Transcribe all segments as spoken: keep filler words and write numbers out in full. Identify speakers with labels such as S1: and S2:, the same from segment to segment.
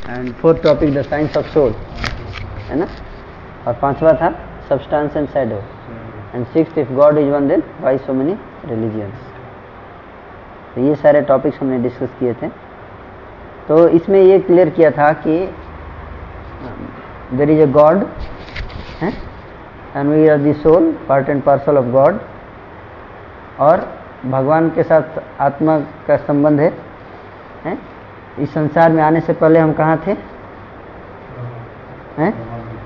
S1: And fourth topic the science of soul, है ना। और पांचवा था substance and shadow, and sixth if God is one then why so many religions. तो ये सारे टॉपिक्स हमने डिस्कस किए थे। तो इसमें ये क्लियर किया था कि देयर इज अ गॉड है and we are the soul, part and parcel of God, और भगवान के साथ आत्मा का संबंध है, है? इस संसार में आने से पहले हम कहाँ थे, हैं?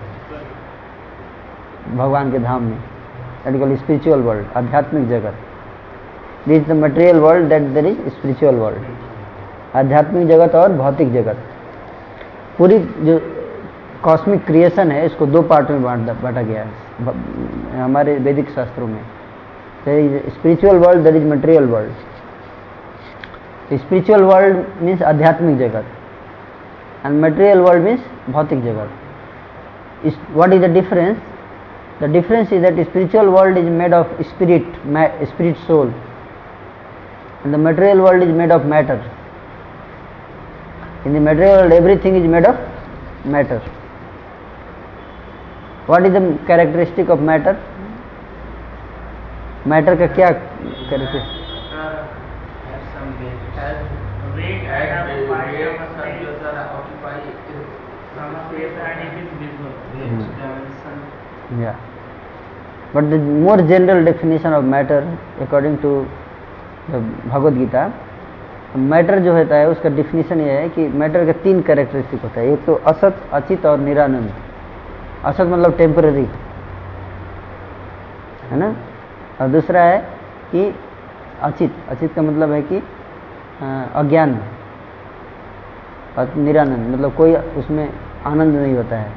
S1: भगवान के धाम में, that is called spiritual world, आध्यात्मिक जगत। This is the material world, that there is spiritual world. आध्यात्मिक जगत और भौतिक जगत, पूरी जो कॉस्मिक क्रिएशन है इसको दो पार्ट में बांटा गया है हमारे वैदिक शास्त्रों में। There is spiritual world, there is material world. Spiritual world means आध्यात्मिक जगत एंड मटेरियल वर्ल्ड मीन्स भौतिक जगत। What is the difference? The difference is that spiritual world is made of spirit, spirit soul, and the material world is made of matter. In the material world everything is made of matter. What is the characteristic of matter? Matter का क्या characteristic? Yeah, but the more general definition of matter according to the Bhagavad Gita, matter जो होता है उसका definition ये है कि matter का तीन कैरेक्टरिस्टिक होता है। एक तो असत, अचित और निरानंद। असत मतलब टेम्पररी, है ना, और दूसरा है कि अचित, अचित का मतलब है कि अज्ञान, और निरानंद मतलब कोई उसमें आनंद नहीं होता है,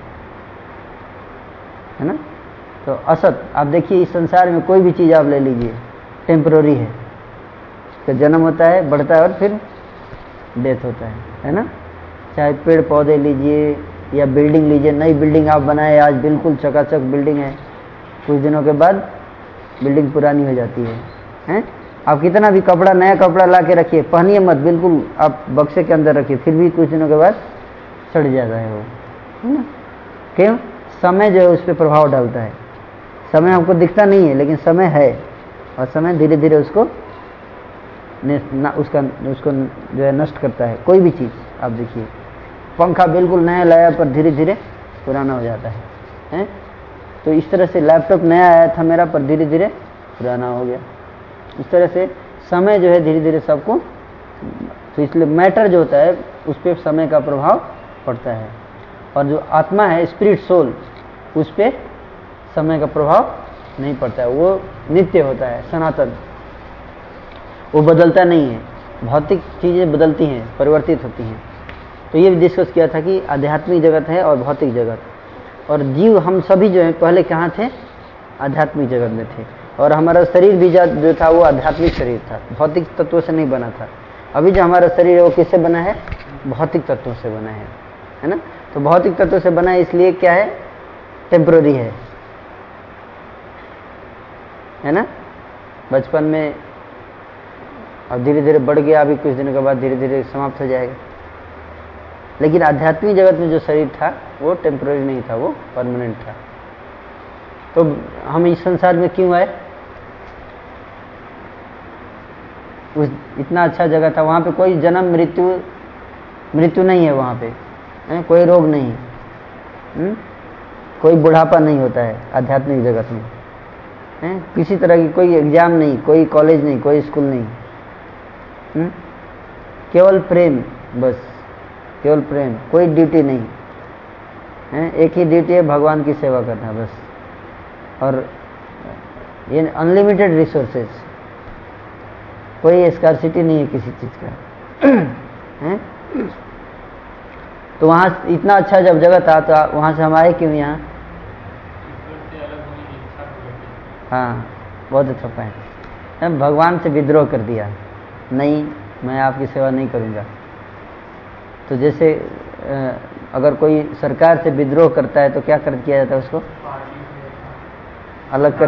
S1: है ना। तो असत, आप देखिए इस संसार में कोई भी चीज़ आप ले लीजिए टेम्पररी है, इसका जन्म होता है, बढ़ता है और फिर डेथ होता है, है ना। चाहे पेड़ पौधे लीजिए या बिल्डिंग लीजिए, नई बिल्डिंग आप बनाए आज बिल्कुल चकाचक बिल्डिंग है, कुछ दिनों के बाद बिल्डिंग पुरानी हो जाती है, हैं। आप कितना भी कपड़ा, नया कपड़ा ला के रखिए, पहनिए मत, बिल्कुल आप बक्से के अंदर रखिए, फिर भी कुछ दिनों के बाद सड़ जाता है वो, है ना। क्यों? समय जो है उस पर प्रभाव डालता है। समय हमको दिखता नहीं है लेकिन समय है, और समय धीरे धीरे उसको न, उसका उसको जो है नष्ट करता है। कोई भी चीज़ आप देखिए, पंखा बिल्कुल नया लाया पर धीरे धीरे पुराना हो जाता है, हैं। तो इस तरह से लैपटॉप नया आया था मेरा, पर धीरे धीरे पुराना हो गया। इस तरह से समय जो है धीरे धीरे सबको, तो इसलिए मैटर जो होता है उस पर समय का प्रभाव पड़ता है, और जो आत्मा है स्पिरिट सोल, उस पर समय का प्रभाव नहीं पड़ता है। वो नित्य होता है, सनातन, वो बदलता नहीं है। भौतिक चीज़ें बदलती हैं, परिवर्तित होती हैं। तो ये भी डिस्कस किया था कि आध्यात्मिक जगत है और भौतिक जगत, और जीव हम सभी जो है पहले कहाँ थे? आध्यात्मिक जगत में थे, और हमारा शरीर भी जो था वो आध्यात्मिक शरीर था, भौतिक तत्वों से नहीं बना था। अभी जो हमारा शरीर है वो किससे बना है? भौतिक तत्वों से बना है, है ना। तो भौतिक तत्वों से बना है, इसलिए क्या है? टेम्पररी है, है ना। बचपन में और धीरे धीरे बढ़ गया, अभी कुछ दिनों के बाद धीरे धीरे समाप्त हो जाएगा। लेकिन आध्यात्मिक जगत में जो शरीर था वो टेम्पररी नहीं था, वो परमानेंट था। तो हम इस संसार में क्यों आए? उस इतना अच्छा जगह था, वहाँ पे कोई जन्म मृत्यु मृत्यु नहीं है, वहाँ पे है? कोई रोग नहीं, हुँ? कोई बुढ़ापा नहीं होता है आध्यात्मिक जगत में, है? किसी तरह की कोई एग्जाम नहीं, कोई कॉलेज नहीं, कोई स्कूल नहीं, हुँ? केवल प्रेम, बस केवल प्रेम, कोई ड्यूटी नहीं है। एक ही ड्यूटी है, भगवान की सेवा करना बस, और ये अनलिमिटेड रिसोर्सेज, कोई स्कार्सिटी नहीं है किसी चीज़ का, है? तो वहाँ इतना अच्छा जब जगह था तो वहाँ से हम आए क्यों यहाँ? हाँ, बहुत अच्छा पॉइंट। भगवान से विद्रोह कर दिया, नहीं मैं आपकी सेवा नहीं करूँगा। तो जैसे अगर कोई सरकार से विद्रोह करता है तो क्या कर किया जाता है? उसको अलग कर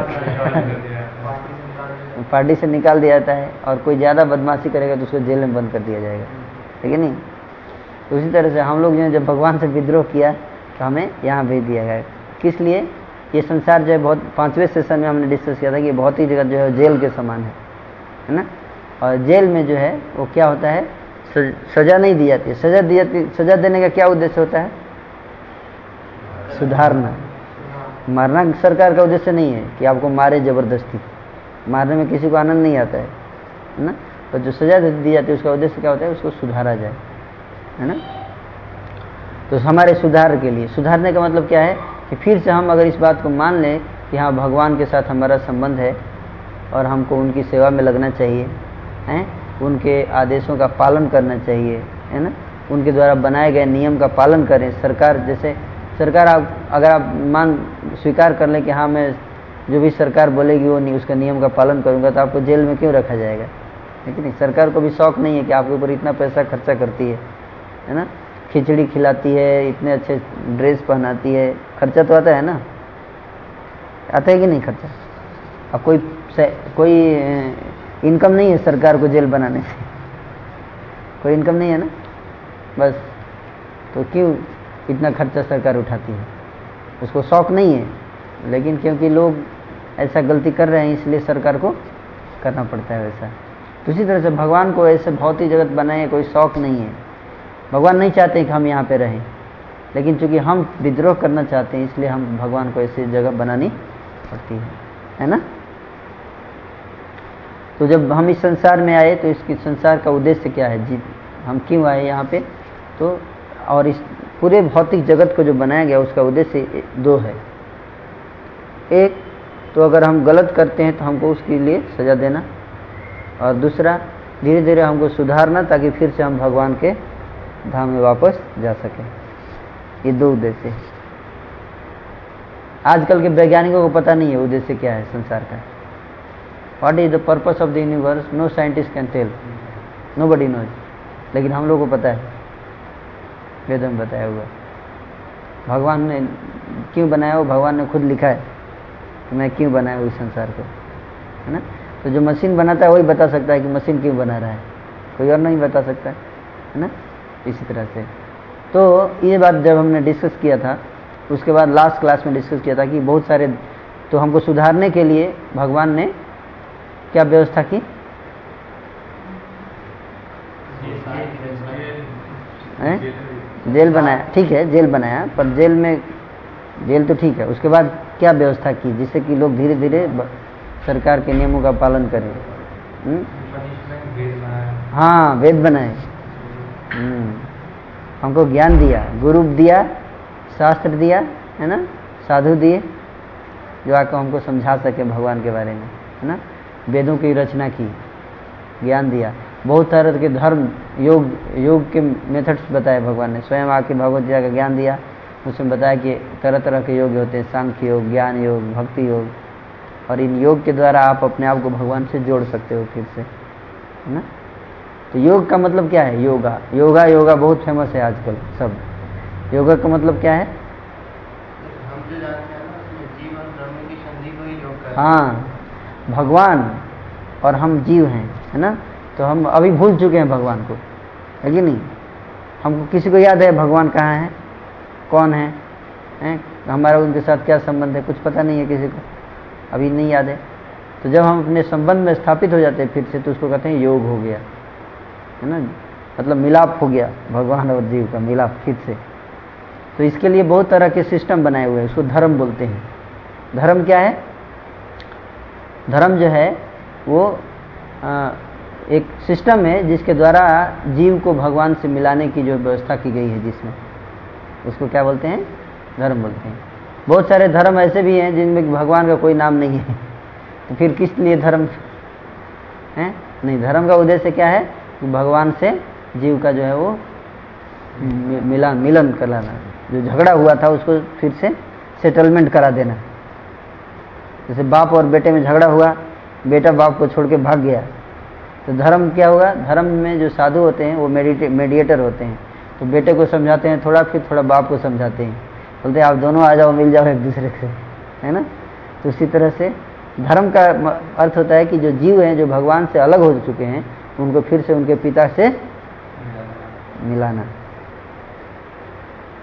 S1: पार्टी से निकाल दिया जाता है, और कोई ज़्यादा बदमाशी करेगा तो उसको जेल में बंद कर दिया जाएगा, है कि नहीं? तो उसी तरह से हम लोग जो जब भगवान से विद्रोह किया तो हमें यहाँ भेज दिया गया। किस लिए? ये संसार जो है बहुत, पांचवें सेशन में हमने डिस्कस किया था कि भौतिक जगत जो है जेल के समान है, है ना। और जेल में जो है वो क्या होता है, सजा नहीं दी जाती है। सजा दी जाती, सजा देने का क्या उद्देश्य होता है? सुधारना। मारना सरकार का उद्देश्य नहीं है कि आपको मारे जबरदस्ती, मारने में किसी को आनंद नहीं आता है, है ना। तो जो सजा दी जाती है उसका उद्देश्य क्या होता है? उसको सुधारा जाए, है ना। तो हमारे सुधार के लिए, सुधारने का मतलब क्या है कि फिर से हम अगर इस बात को मान लें कि हाँ भगवान के साथ हमारा संबंध है और हमको उनकी सेवा में लगना चाहिए, हैं, उनके आदेशों का पालन करना चाहिए, है ना, उनके द्वारा बनाए गए नियम का पालन करें। सरकार जैसे सरकार आप अगर आप मान स्वीकार कर लें कि हाँ मैं जो भी सरकार बोलेगी वो नहीं, उसका नियम का पालन करूँगा, तो आपको जेल में क्यों रखा जाएगा? है कि नहीं। सरकार को भी शौक नहीं है कि आपके ऊपर इतना पैसा खर्चा करती है, है ना, खिचड़ी खिलाती है, इतने अच्छे ड्रेस पहनाती है, खर्चा तो आता है ना, आता है कि नहीं खर्चा? अब कोई कोई इनकम नहीं है सरकार को जेल बनाने से, कोई इनकम नहीं है ना, बस। तो क्यों इतना खर्चा सरकार उठाती है? उसको शौक नहीं है, लेकिन क्योंकि लोग ऐसा गलती कर रहे हैं इसलिए सरकार को करना पड़ता है वैसा। तो इसी तरह से भगवान को ऐसे भौतिक जगत बनाए कोई शौक नहीं है। भगवान नहीं चाहते कि हम यहाँ पे रहें, लेकिन चूंकि हम विद्रोह करना चाहते हैं इसलिए हम भगवान को ऐसी जगह बनानी पड़ती है, है ना। तो जब हम इस संसार में आए तो इसकी संसार का उद्देश्य क्या है जी, हम क्यों आए यहाँ पे? तो और इस पूरे भौतिक जगत को जो बनाया गया उसका उद्देश्य दो है। एक तो अगर हम गलत करते हैं तो हमको उसके लिए सजा देना, और दूसरा धीरे धीरे हमको सुधारना ताकि फिर से हम भगवान के धाम में वापस जा सकें। ये दो उद्देश्य है। आजकल के वैज्ञानिकों को पता नहीं है उद्देश्य क्या है संसार का। What is the purpose of the universe? No scientist can tell, nobody knows. लेकिन हम लोग को पता है, वेदों में बताया हुआ। भगवान ने क्यों बनाया वो भगवान ने खुद लिखा है कि मैं क्यों बनाया हूँ इस संसार को, है ना। तो जो मशीन बनाता है वही बता सकता है कि मशीन क्यों बना रहा है, कोई और नहीं बता सकता है ना। इसी तरह से तो ये बात जब हमने डिस्कस किया था, उसके बाद लास्ट क्लास में डिस्कस किया था कि बहुत सारे, तो हमको सुधारने के लिए भगवान ने क्या व्यवस्था की? है? जेल बनाया, ठीक है, जेल बनाया, पर जेल में, जेल तो ठीक है, उसके बाद क्या व्यवस्था की जिससे कि लोग धीरे धीरे सरकार के नियमों का पालन करें? हाँ, वेद बनाए, हमको ज्ञान दिया, गुरु दिया, शास्त्र दिया, है ना, साधु दिए जो आकर हमको समझा सके भगवान के बारे में, है ना। वेदों की रचना की, ज्ञान दिया, बहुत तरह के धर्म, योग योग के मेथड्स बताए भगवान ने। स्वयं आके भगवत गीता का ज्ञान दिया, उसमें बताया कि तरह तरह के योग होते हैं, सांख्य योग, ज्ञान योग, भक्ति योग, और इन योग के द्वारा आप अपने आप को भगवान से जोड़ सकते हो फिर से, है ना। तो योग का मतलब क्या है? योगा, योगा योगा बहुत फेमस है आजकल सब। योगा का मतलब क्या है?
S2: हम जो जानते हैं ना उसमें जीवन ब्रह्म की संधि को ही योग कहते हैं।
S1: हाँ, भगवान और हम जीव हैं, है ना। तो हम अभी भूल चुके हैं भगवान को, है कि नहीं। हमको किसी को याद है भगवान कहाँ है, कौन है, हैं? हमारा उनके साथ क्या संबंध है, कुछ पता नहीं है किसी को, अभी नहीं याद है। तो जब हम अपने संबंध में स्थापित हो जाते हैं फिर से, तो उसको कहते हैं योग हो गया, है ना, मतलब मिलाप हो गया, भगवान और जीव का मिलाप फिर से। तो इसके लिए बहुत तरह के सिस्टम बनाए हुए हैं, उसको धर्म बोलते हैं। धर्म क्या है? धर्म जो है वो आ, एक सिस्टम है जिसके द्वारा जीव को भगवान से मिलाने की जो व्यवस्था की गई है, जिसमें उसको क्या बोलते हैं? धर्म बोलते हैं। बहुत सारे धर्म ऐसे भी हैं जिनमें भगवान का कोई नाम नहीं है, तो फिर किस लिए धर्म है? नहीं, धर्म का उद्देश्य क्या है कि भगवान से जीव का जो है वो मिलन मिलन कराना, जो झगड़ा हुआ था उसको फिर से सेटलमेंट करा देना। जैसे बाप और बेटे में झगड़ा हुआ, बेटा बाप को छोड़ के भाग गया, तो धर्म क्या होगा? धर्म में जो साधु होते हैं वो मेडिएटर होते हैं, तो बेटे को समझाते हैं थोड़ा, फिर थोड़ा बाप को समझाते हैं, बोलते हैं आप दोनों आ जाओ, मिल जाओ एक दूसरे से, है ना। तो इसी तरह से धर्म का अर्थ होता है कि जो जीव हैं, जो भगवान से अलग हो चुके हैं, उनको फिर से उनके पिता से मिलाना,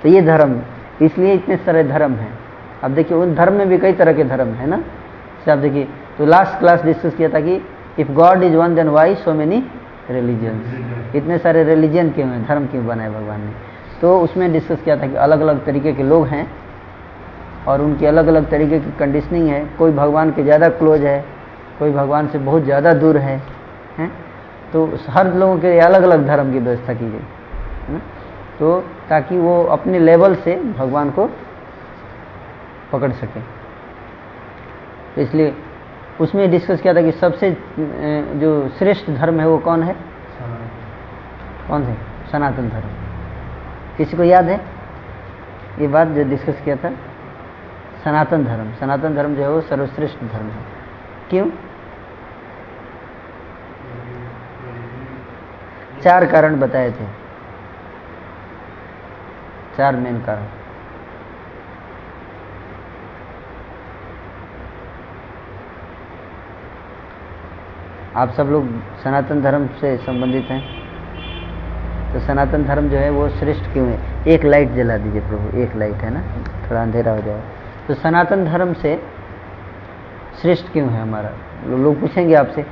S1: तो ये धर्म, इसलिए इतने सारे धर्म हैं। अब देखिए उन धर्म में भी कई तरह के धर्म है ना। जैसे आप देखिए, तो लास्ट क्लास डिस्कस किया था कि if God is one then why so many religions, इतने सारे रिलीजन क्यों हैं, धर्म क्यों बनाए भगवान ने। तो उसमें डिस्कस किया था कि अलग अलग तरीके के लोग हैं और उनकी अलग अलग तरीके की कंडीशनिंग है। कोई भगवान के ज़्यादा क्लोज है, कोई भगवान से बहुत ज़्यादा दूर है, हैं? तो हर लोगों के अलग अलग धर्म की व्यवस्था की गई है ना, तो ताकि वो अपने लेवल से भगवान को पकड़ सके। तो इसलिए उसमें डिस्कस किया था कि सबसे जो श्रेष्ठ धर्म है वो कौन है, कौन से, सनातन धर्म। किसी को याद है ये बात जो डिस्कस किया था? सनातन धर्म, सनातन धर्म जो है वो सर्वश्रेष्ठ धर्म है। क्यों? चार कारण बताए थे, चार मेन कारण। आप सब लोग सनातन धर्म से संबंधित हैं, तो सनातन धर्म जो है वो श्रेष्ठ क्यों है? एक लाइट जला दीजिए प्रभु, एक लाइट है ना, थोड़ा अंधेरा हो जाए। तो सनातन धर्म से श्रेष्ठ क्यों है हमारा? लो, लोग पूछेंगे आपसे।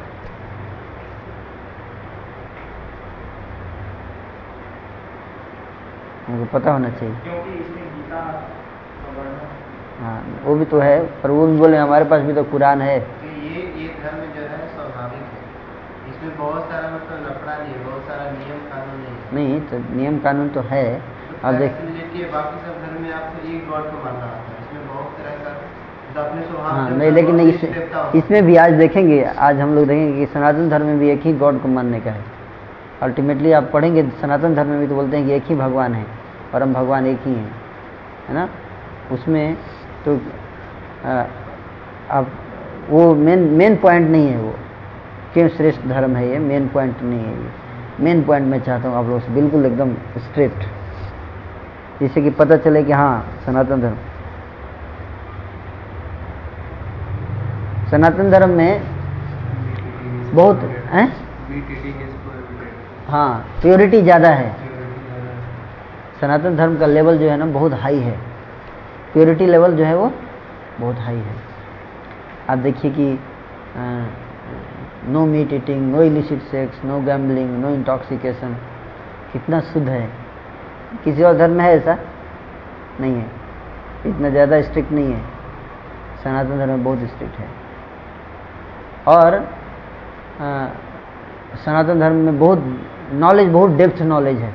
S1: उनको पता होना चाहिए,
S2: क्योंकि इसमें गीता
S1: हाँ वो भी तो है, पर वो भी बोले हमारे पास भी तो कुरान है।
S2: तो ये ये धर्म जो है स्वाभाविक है, इसमें बहुत सारा मतलब लफड़ा नहीं है, बहुत सारा नियम कानून नहीं है।
S1: नहीं तो नियम कानून तो है।
S2: तो
S1: अब देख,
S2: देखिए बाकी सब धर्म में आपको एक गॉड को मानना आता है, इसमें बहुत तरह का तो अपने स्वभाव
S1: हाँ
S2: से
S1: नहीं, लेकिन नहीं
S2: बहुत
S1: इसमें,
S2: देवता होते हैं।
S1: इसमें भी आज देखेंगे, आज हम लोग देखेंगे कि सनातन धर्म में भी एक ही गॉड को मानने का है। अल्टीमेटली आप पढ़ेंगे सनातन धर्म में भी तो बोलते हैं कि एक ही भगवान है, परम भगवान एक ही है, है ना। उसमें तो आ, अब वो मेन मेन पॉइंट नहीं है वो, क्यों श्रेष्ठ धर्म है ये मेन पॉइंट नहीं है। ये मेन पॉइंट मैं चाहता हूँ आप लोगों से बिल्कुल एकदम स्ट्रेट, जिससे कि पता चले कि हाँ सनातन धर्म, सनातन धर्म में बहुत है, हाँ प्योरिटी ज़्यादा है। सनातन धर्म का लेवल जो है ना बहुत हाई है, प्योरिटी लेवल जो है वो बहुत हाई है। आप देखिए कि no meat eating, no illicit sex, no gambling, no intoxication, कितना शुद्ध है। किसी और धर्म में है ऐसा नहीं है, इतना ज़्यादा स्ट्रिक्ट नहीं है। सनातन धर्म में बहुत स्ट्रिक्ट है। और आ, सनातन धर्म में बहुत नॉलेज, बहुत डेप्थ नॉलेज है,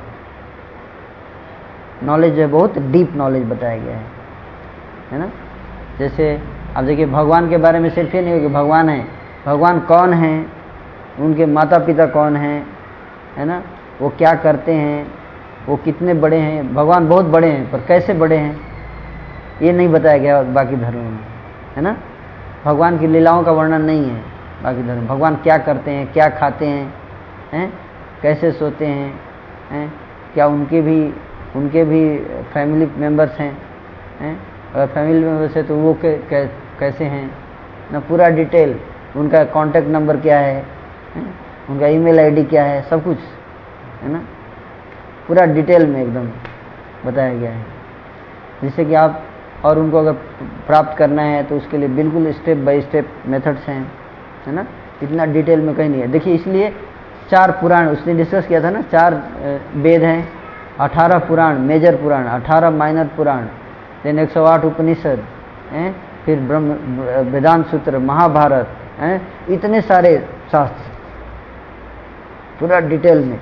S1: नॉलेज जो है बहुत डीप नॉलेज बताया गया है, है ना। जैसे आप देखिए भगवान के बारे में सिर्फ ये नहीं हो कि भगवान है, भगवान कौन है, उनके माता पिता कौन हैं, है ना, वो क्या करते हैं, वो कितने बड़े हैं। भगवान बहुत बड़े हैं पर कैसे बड़े हैं ये नहीं बताया गया बाकी धर्मों में, है ना। भगवान की लीलाओं का वर्णन नहीं है बाकी धर्म। भगवान क्या करते हैं, क्या खाते हैं, हैं कैसे सोते हैं, हैं क्या उनके भी उनके भी फैमिली मेंबर्स हैं, हैं अगर फैमिली मेंबर्स है तो वो कै, कै, कैसे हैं ना, पूरा डिटेल, उनका कांटेक्ट नंबर क्या है, हैं? उनका ईमेल आईडी क्या है, सब कुछ है ना, पूरा डिटेल में एकदम बताया गया है, जिससे कि आप और उनको अगर प्राप्त करना है तो उसके लिए बिल्कुल स्टेप बाय स्टेप मेथड्स हैं, है ना। इतना डिटेल में कहीं नहीं है। देखिए इसलिए चार पुराण उसने डिस्कस किया था ना, चार वेद हैं, अठारह पुराण मेजर पुराण, अठारह माइनर पुराण, देन एक सौ आठ उपनिषद हैं, फिर ब्रह्म वेदांत सूत्र, महाभारत हैं, इतने सारे शास्त्र पूरा डिटेल में।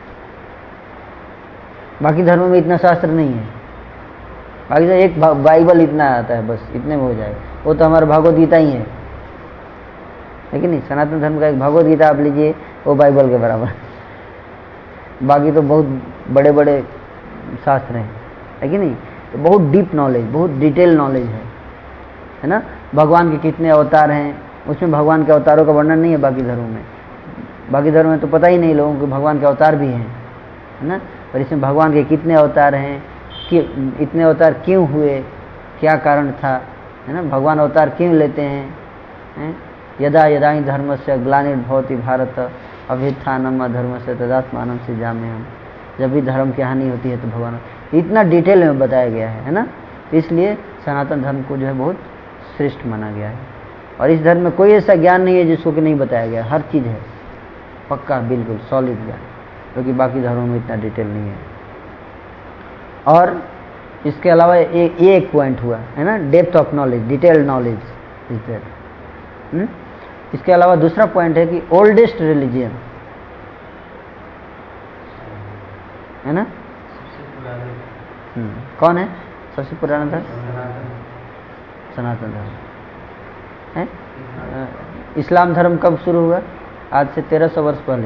S1: बाकी धर्मों में इतना शास्त्र नहीं है, बाकी तो एक बाइबल इतना आता है बस, इतने में हो जाए। वो तो हमारा भगवद गीता ही है, लेकिन नहीं, सनातन धर्म का एक भगवद गीता आप लीजिए वो बाइबल के बराबर। बाकी तो बहुत बड़े बड़े शास्त्र हैं, है कि नहीं। तो बहुत डीप नॉलेज, बहुत डिटेल नॉलेज है, है ना। भगवान के कितने अवतार हैं, उसमें भगवान के अवतारों का वर्णन नहीं है बाकी धर्मों में। बाकी धर्मों में तो पता ही नहीं लोगों को भगवान के अवतार भी हैं, है ना। पर इसमें भगवान के कितने अवतार हैं, कि इतने अवतार क्यों हुए, क्या कारण था, है ना, भगवान अवतार क्यों लेते हैं, हैं? यदा यदा ही धर्म से ग्लानिर्भवति भारत अभ्युत्थानम धर्म से तदात्मानं सृजाम्यहम्। जब भी धर्म की हानि होती है तो भगवान, इतना डिटेल में बताया गया है, है ना। इसलिए सनातन धर्म को जो है बहुत श्रेष्ठ माना गया है। और इस धर्म में कोई ऐसा ज्ञान नहीं है जिसको कि नहीं बताया गया, हर चीज़ है पक्का, बिल्कुल सॉलिड ज्ञान, क्योंकि बाकी धर्मों में इतना डिटेल नहीं है। और इसके अलावा ये ये एक पॉइंट हुआ है ना, depth of knowledge, detail knowledge is there. इसके अलावा दूसरा पॉइंट है कि ओल्डेस्ट रिलीजियन, है ना। हम्म, कौन है सबसे पुराना धर्म? सनातन धर्म है। इस्लाम धर्म कब शुरू हुआ? आज से तेरह सौ वर्ष पहले,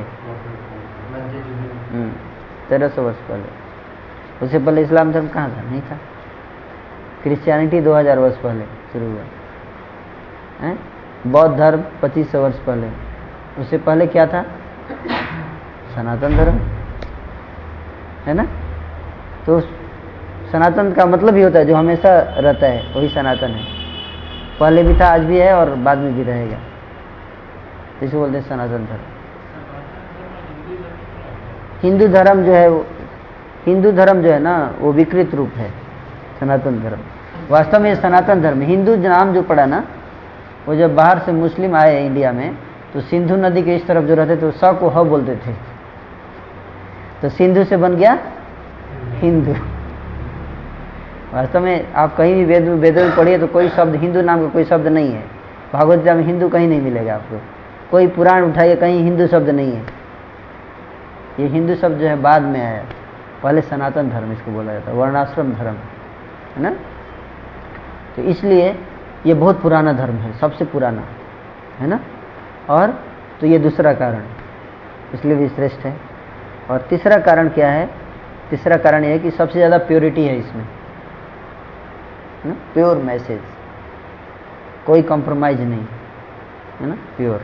S1: तेरह सौ वर्ष पहले। उससे पहले इस्लाम धर्म कहाँ था? नहीं था। क्रिश्चियनिटी दो हज़ार वर्ष पहले शुरू हुआ है। बौद्ध धर्म पच्चीस सौ वर्ष पहले। उससे पहले क्या था? सनातन धर्म, है ना। तो सनातन का मतलब ही होता है जो हमेशा रहता है, वही सनातन है। पहले भी था, आज भी है और बाद में भी रहेगा, इसे बोलते हैं सनातन धर्म। हिंदू धर्म जो है वो हिंदू धर्म जो है ना वो विकृत रूप है सनातन धर्म। वास्तव में सनातन धर्म, हिंदू नाम जो पड़ा ना, वो जब बाहर से मुस्लिम आए इंडिया में तो सिंधु नदी के इस तरफ जो रहते थे वो स को ह बोलते थे, तो सिंधु से बन गया हिंदू। वास्तव में आप कहीं भी वेद वेदों में पढ़िए तो कोई शब्द हिंदू नाम का कोई शब्द नहीं है। भागवत गीता में हिंदू कहीं नहीं मिलेगा आपको, कोई पुराण उठाइए कहीं हिंदू शब्द नहीं है। ये हिंदू शब्द जो है बाद में आया, पहले सनातन धर्म इसको बोला जाता है, वर्णाश्रम धर्म, है ना। तो इसलिए ये बहुत पुराना धर्म है, सबसे पुराना, है ना। और तो ये दूसरा कारण, इसलिए भी श्रेष्ठ है। और तीसरा कारण क्या है? तीसरा कारण ये है कि सबसे ज़्यादा प्योरिटी है इसमें, है ना। प्योर मैसेज, कोई कॉम्प्रोमाइज नहीं, है ना, प्योर।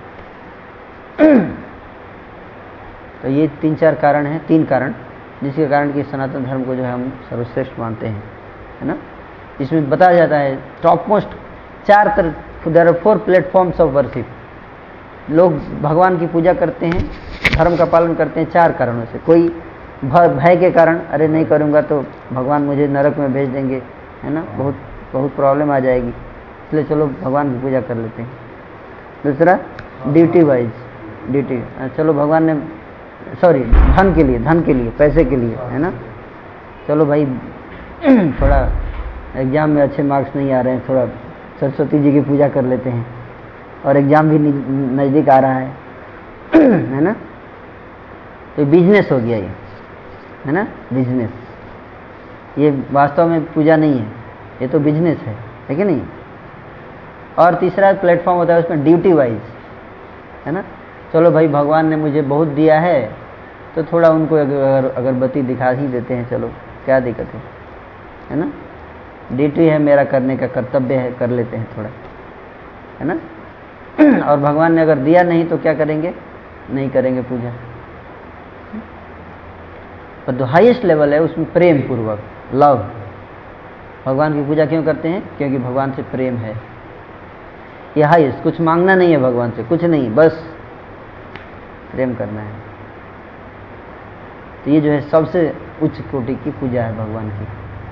S1: तो ये तीन चार कारण हैं, तीन कारण जिसके कारण कि सनातन धर्म को जो है हम सर्वश्रेष्ठ मानते हैं, है ना। इसमें बताया जाता है टॉप मोस्ट चार तरह, there are four platforms of worship. लोग भगवान की पूजा करते हैं, धर्म का पालन करते हैं चार कारणों से। कोई भय के कारण, अरे नहीं करूँगा तो भगवान मुझे नरक में भेज देंगे, है ना, बहुत बहुत प्रॉब्लम आ जाएगी, इसलिए चलो भगवान की पूजा कर लेते हैं। दूसरा ड्यूटी वाइज, ड्यूटी, चलो भगवान ने, सॉरी धन के लिए, धन के लिए, पैसे के लिए, है ना, चलो भाई थोड़ा एग्जाम में अच्छे मार्क्स नहीं आ रहे हैं, थोड़ा सरस्वती जी की पूजा कर लेते हैं, और एग्जाम भी नज़दीक आ रहा है, है ना। तो बिजनेस हो गया ये, है ना, बिजनेस। ये वास्तव में पूजा नहीं है, ये तो बिजनेस है, है कि नहीं। और तीसरा प्लेटफॉर्म होता है उसमें ड्यूटी वाइज, है ना, चलो भाई भगवान ने मुझे बहुत दिया है तो थोड़ा उनको अगर अगरबत्ती दिखा ही देते हैं, चलो क्या दिक्कत है, है ना। ड्यूटी है मेरा, करने का कर्तव्य है, कर लेते हैं थोड़ा, है ना। और भगवान ने अगर दिया नहीं तो क्या करेंगे? नहीं करेंगे पूजा। पर जो हाईएस्ट लेवल है उसमें प्रेम पूर्वक, लव। भगवान की पूजा क्यों करते हैं? क्योंकि भगवान से प्रेम है, ये हाईएस्ट। कुछ मांगना नहीं है भगवान से, कुछ नहीं, बस प्रेम करना है। तो ये जो है सबसे उच्च कोटि की पूजा है भगवान की।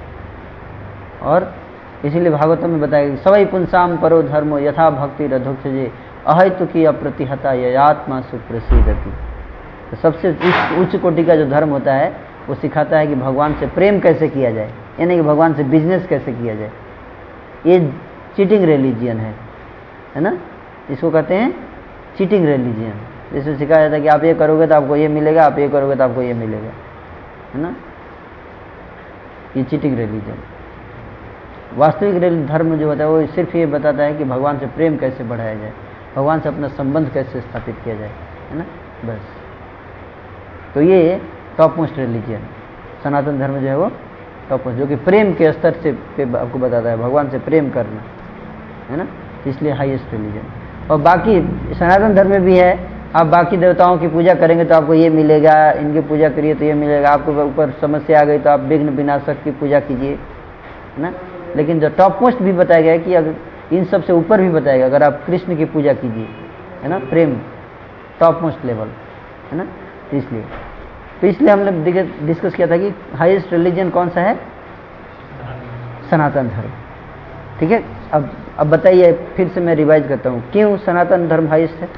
S1: और इसीलिए भागवतम में बताया गया, सवै पुंसाम परो धर्मो यथा भक्ति रधोक्षजे अहैतु की अप्रतिहता ययात्मा सुप्रसिद्धति। तो सबसे उच्च उच्च कोटि का जो धर्म होता है वो सिखाता है कि भगवान से प्रेम कैसे किया जाए, यानी कि भगवान से बिजनेस कैसे किया जाए। ये चीटिंग रिलीजियन है, है ना, इसको कहते हैं चीटिंग रिलीजियन। जैसे सिखाया जाता है कि आप ये करोगे तो आपको ये मिलेगा, आप ये करोगे तो आपको ये मिलेगा, है ना। ये चीटिंग रिलीजन। वास्तविक धर्म जो होता है वो सिर्फ ये बताता है कि भगवान से प्रेम कैसे बढ़ाया जाए, भगवान से अपना संबंध कैसे स्थापित किया जाए, है ना, बस। तो ये टॉप मोस्ट रिलीजन सनातन धर्म जो है वो टॉप मोस्ट, जो कि प्रेम के स्तर से पे आपको बताता है, भगवान से प्रेम करना, है ना, इसलिए हाईएस्ट रिलीजन। और बाकी सनातन धर्म में भी है, आप बाकी देवताओं की पूजा करेंगे तो आपको ये मिलेगा, इनकी पूजा करिए तो ये मिलेगा, आपको ऊपर समस्या आ गई तो आप विघ्न विनाशक की पूजा कीजिए, है ना। लेकिन जो टॉप मोस्ट भी बताया गया है कि अगर इन सब से ऊपर भी बताया गया, अगर आप कृष्ण की पूजा कीजिए, है ना, प्रेम टॉप मोस्ट लेवल, है ना, इसलिए तो इसलिए हमने डिस्कस किया था कि हाईएस्ट रिलीजन कौन सा है? सनातन धर्म। ठीक है, अब अब बताइए, फिर से मैं रिवाइज करता हूँ, क्यों सनातन धर्म हाईएस्ट है?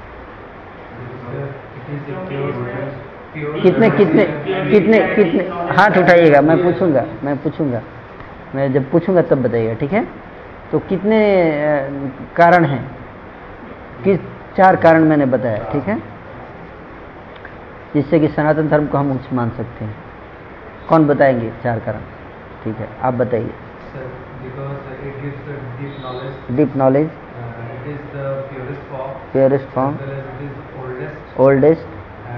S1: कितने कितने कितने कितने हाथ उठाइएगा, मैं पूछूंगा मैं पूछूंगा मैं जब पूछूंगा तब बताइएगा। ठीक है, तो कितने कारण हैं? किस चार कारण मैंने बताया। ठीक है, जिससे कि सनातन धर्म को हम उच्च मान सकते हैं। कौन बताएंगे चार कारण? ठीक है, आप बताइए। Deep knowledge, purest form, oldest,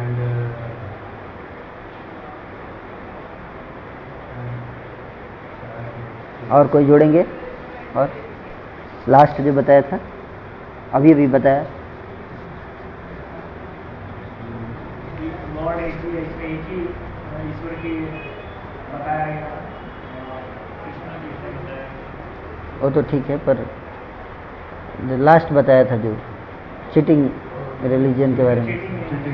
S1: और कोई जोड़ेंगे? और लास्ट जो बताया था, अभी भी बताया,
S3: लॉर्ड एक ही एक ही ईश्वर की बताया गया, कृष्ण जी से बताया।
S1: वो तो ठीक है, पर जो लास्ट बताया था जो चीटिंग रिलीजन के बारे में,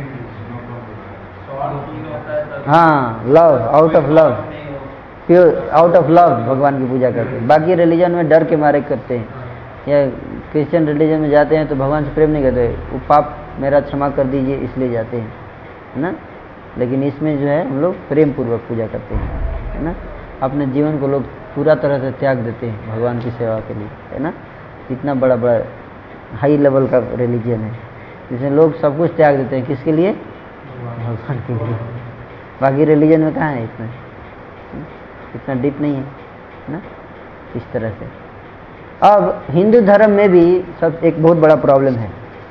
S1: हाँ, love, out of love, pure out of love भगवान की पूजा करते हैं। बाकी रिलीजन में डर के मारे करते हैं, या क्रिश्चियन रिलीजन में जाते हैं तो भगवान से प्रेम नहीं करते, वो पाप मेरा क्षमा कर दीजिए इसलिए जाते हैं, है ना। लेकिन इसमें जो है हम लोग प्रेम पूर्वक पूजा करते हैं, है ना। अपने जीवन को लोग पूरा तरह से त्याग देते हैं भगवान की सेवा के लिए, है ना। इतना बड़ा बड़ा हाई लेवल का रिलीजन है जिसमें लोग सब कुछ त्याग देते हैं, किसके लिए? भगवान के लिए। बाकी रिलीजन में कहाँ है इतना, इतना डीप नहीं है ना, इस तरह से। अब हिंदू धर्म में भी सब एक बहुत बड़ा प्रॉब्लम है।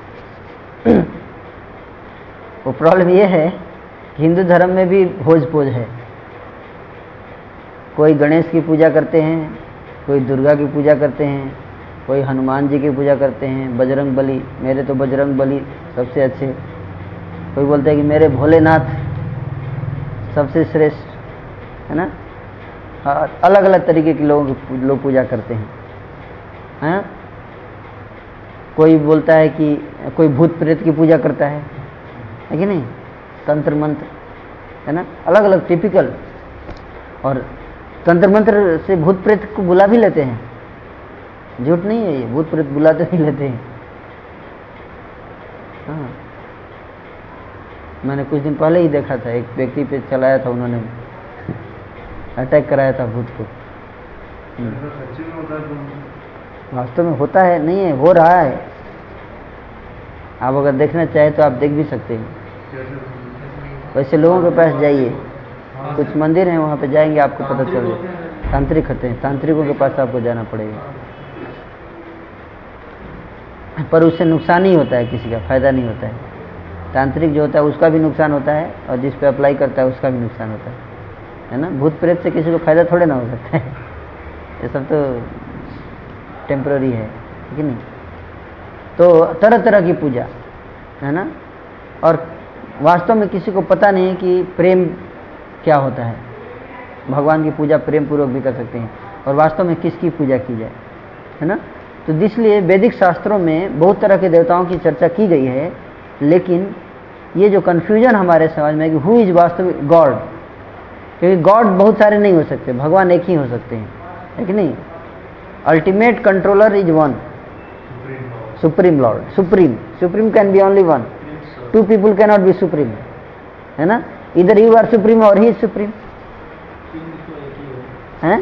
S1: वो प्रॉब्लम ये है कि हिंदू धर्म में भी भोज पोज है। कोई गणेश की पूजा करते हैं, कोई दुर्गा की पूजा करते हैं, कोई हनुमान जी की पूजा करते हैं, बजरंग बली, मेरे तो बजरंग बली सबसे अच्छे। कोई बोलते हैं कि मेरे भोलेनाथ सबसे श्रेष्ठ, है ना। हाँ, अलग अलग तरीके के लोगों की लोग पूजा करते हैं, हैं? कोई बोलता है कि कोई भूत प्रेत की पूजा करता है, है कि नहीं, तंत्र मंत्र, है ना, अलग अलग टिपिकल। और तंत्र मंत्र से भूत प्रेत को बुला भी लेते हैं, झूठ नहीं है ये, भूत प्रेत बुलाते भी लेते हैं। हाँ, मैंने कुछ दिन पहले ही देखा था, एक व्यक्ति पे चलाया था उन्होंने, अटैक कराया था भूत को। वास्तव में होता है, नहीं है, हो रहा है। आप अगर देखना चाहे तो आप देख भी सकते हैं। वैसे लोगों के पास जाइए, कुछ मंदिर हैं वहाँ पे जाएंगे आपको पता चल जाए। तांत्रिक होते हैं, तांत्रिकों के पास आपको जाना पड़ेगा, पर उससे नुकसान ही होता है, किसी का फायदा नहीं होता है। तांत्रिक जो होता है उसका भी नुकसान होता है, और जिस पे अप्लाई करता है उसका भी नुकसान होता है, है ना। भूत प्रेत से किसी को फायदा थोड़े ना हो सकता है, ये सब तो टेम्पररी है, ठीक है नहीं। तो तरह तरह की पूजा, है ना। और वास्तव में किसी को पता नहीं है कि प्रेम क्या होता है। भगवान की पूजा प्रेम पूर्वक भी कर सकते हैं, और वास्तव में किसकी पूजा की जाए, है ना। तो इसलिए वैदिक शास्त्रों में बहुत तरह के देवताओं की चर्चा की गई है, लेकिन ये जो कन्फ्यूजन हमारे समाज में है कि हु इज वास्तविक गॉड, क्योंकि गॉड बहुत सारे नहीं हो सकते, भगवान एक ही हो सकते हैं, है कि नहीं। Ultimate controller is one, supreme lord, supreme supreme can be only one, two people can not be supreme, है ना। इधर यू आर सुप्रीम और ही इज सुप्रीम, हैं।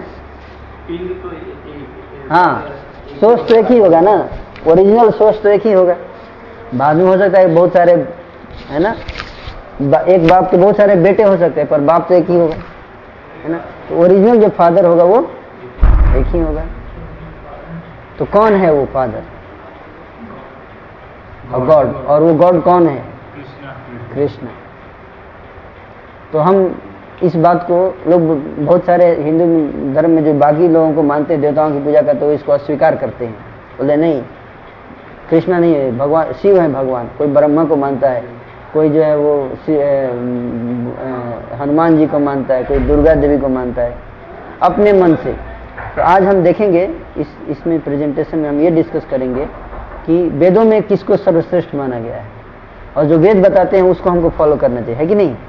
S1: हाँ, सोर्स तो एक ही होगा ना, ओरिजिनल सोर्स तो एक ही होगा। बाद में हो सकता है बहुत सारे, है ना, एक बाप के बहुत सारे बेटे हो सकते हैं, पर बाप तो एक ही होगा, है ना। तो ओरिजिनल जो फादर होगा वो एक ही होगा। तो कौन है वो फादर और गॉड, और वो गॉड कौन है? कृष्ण। तो हम इस बात को लोग बहुत सारे हिंदू धर्म में जो बाकी लोगों को मानते हैं, देवताओं की पूजा करते हैं, इसको अस्वीकार करते हैं, बोले नहीं, कृष्णा नहीं है भगवान, शिव है भगवान। कोई ब्रह्मा को मानता है, कोई जो है वो हनुमान जी को मानता है, कोई दुर्गा देवी को मानता है अपने मन से। तो आज हम देखेंगे इस इसमें प्रेजेंटेशन में हम ये डिस्कस करेंगे कि वेदों में किसको सर्वश्रेष्ठ माना गया है, और जो वेद बताते हैं उसको हमको फॉलो करना चाहिए, है कि नहीं।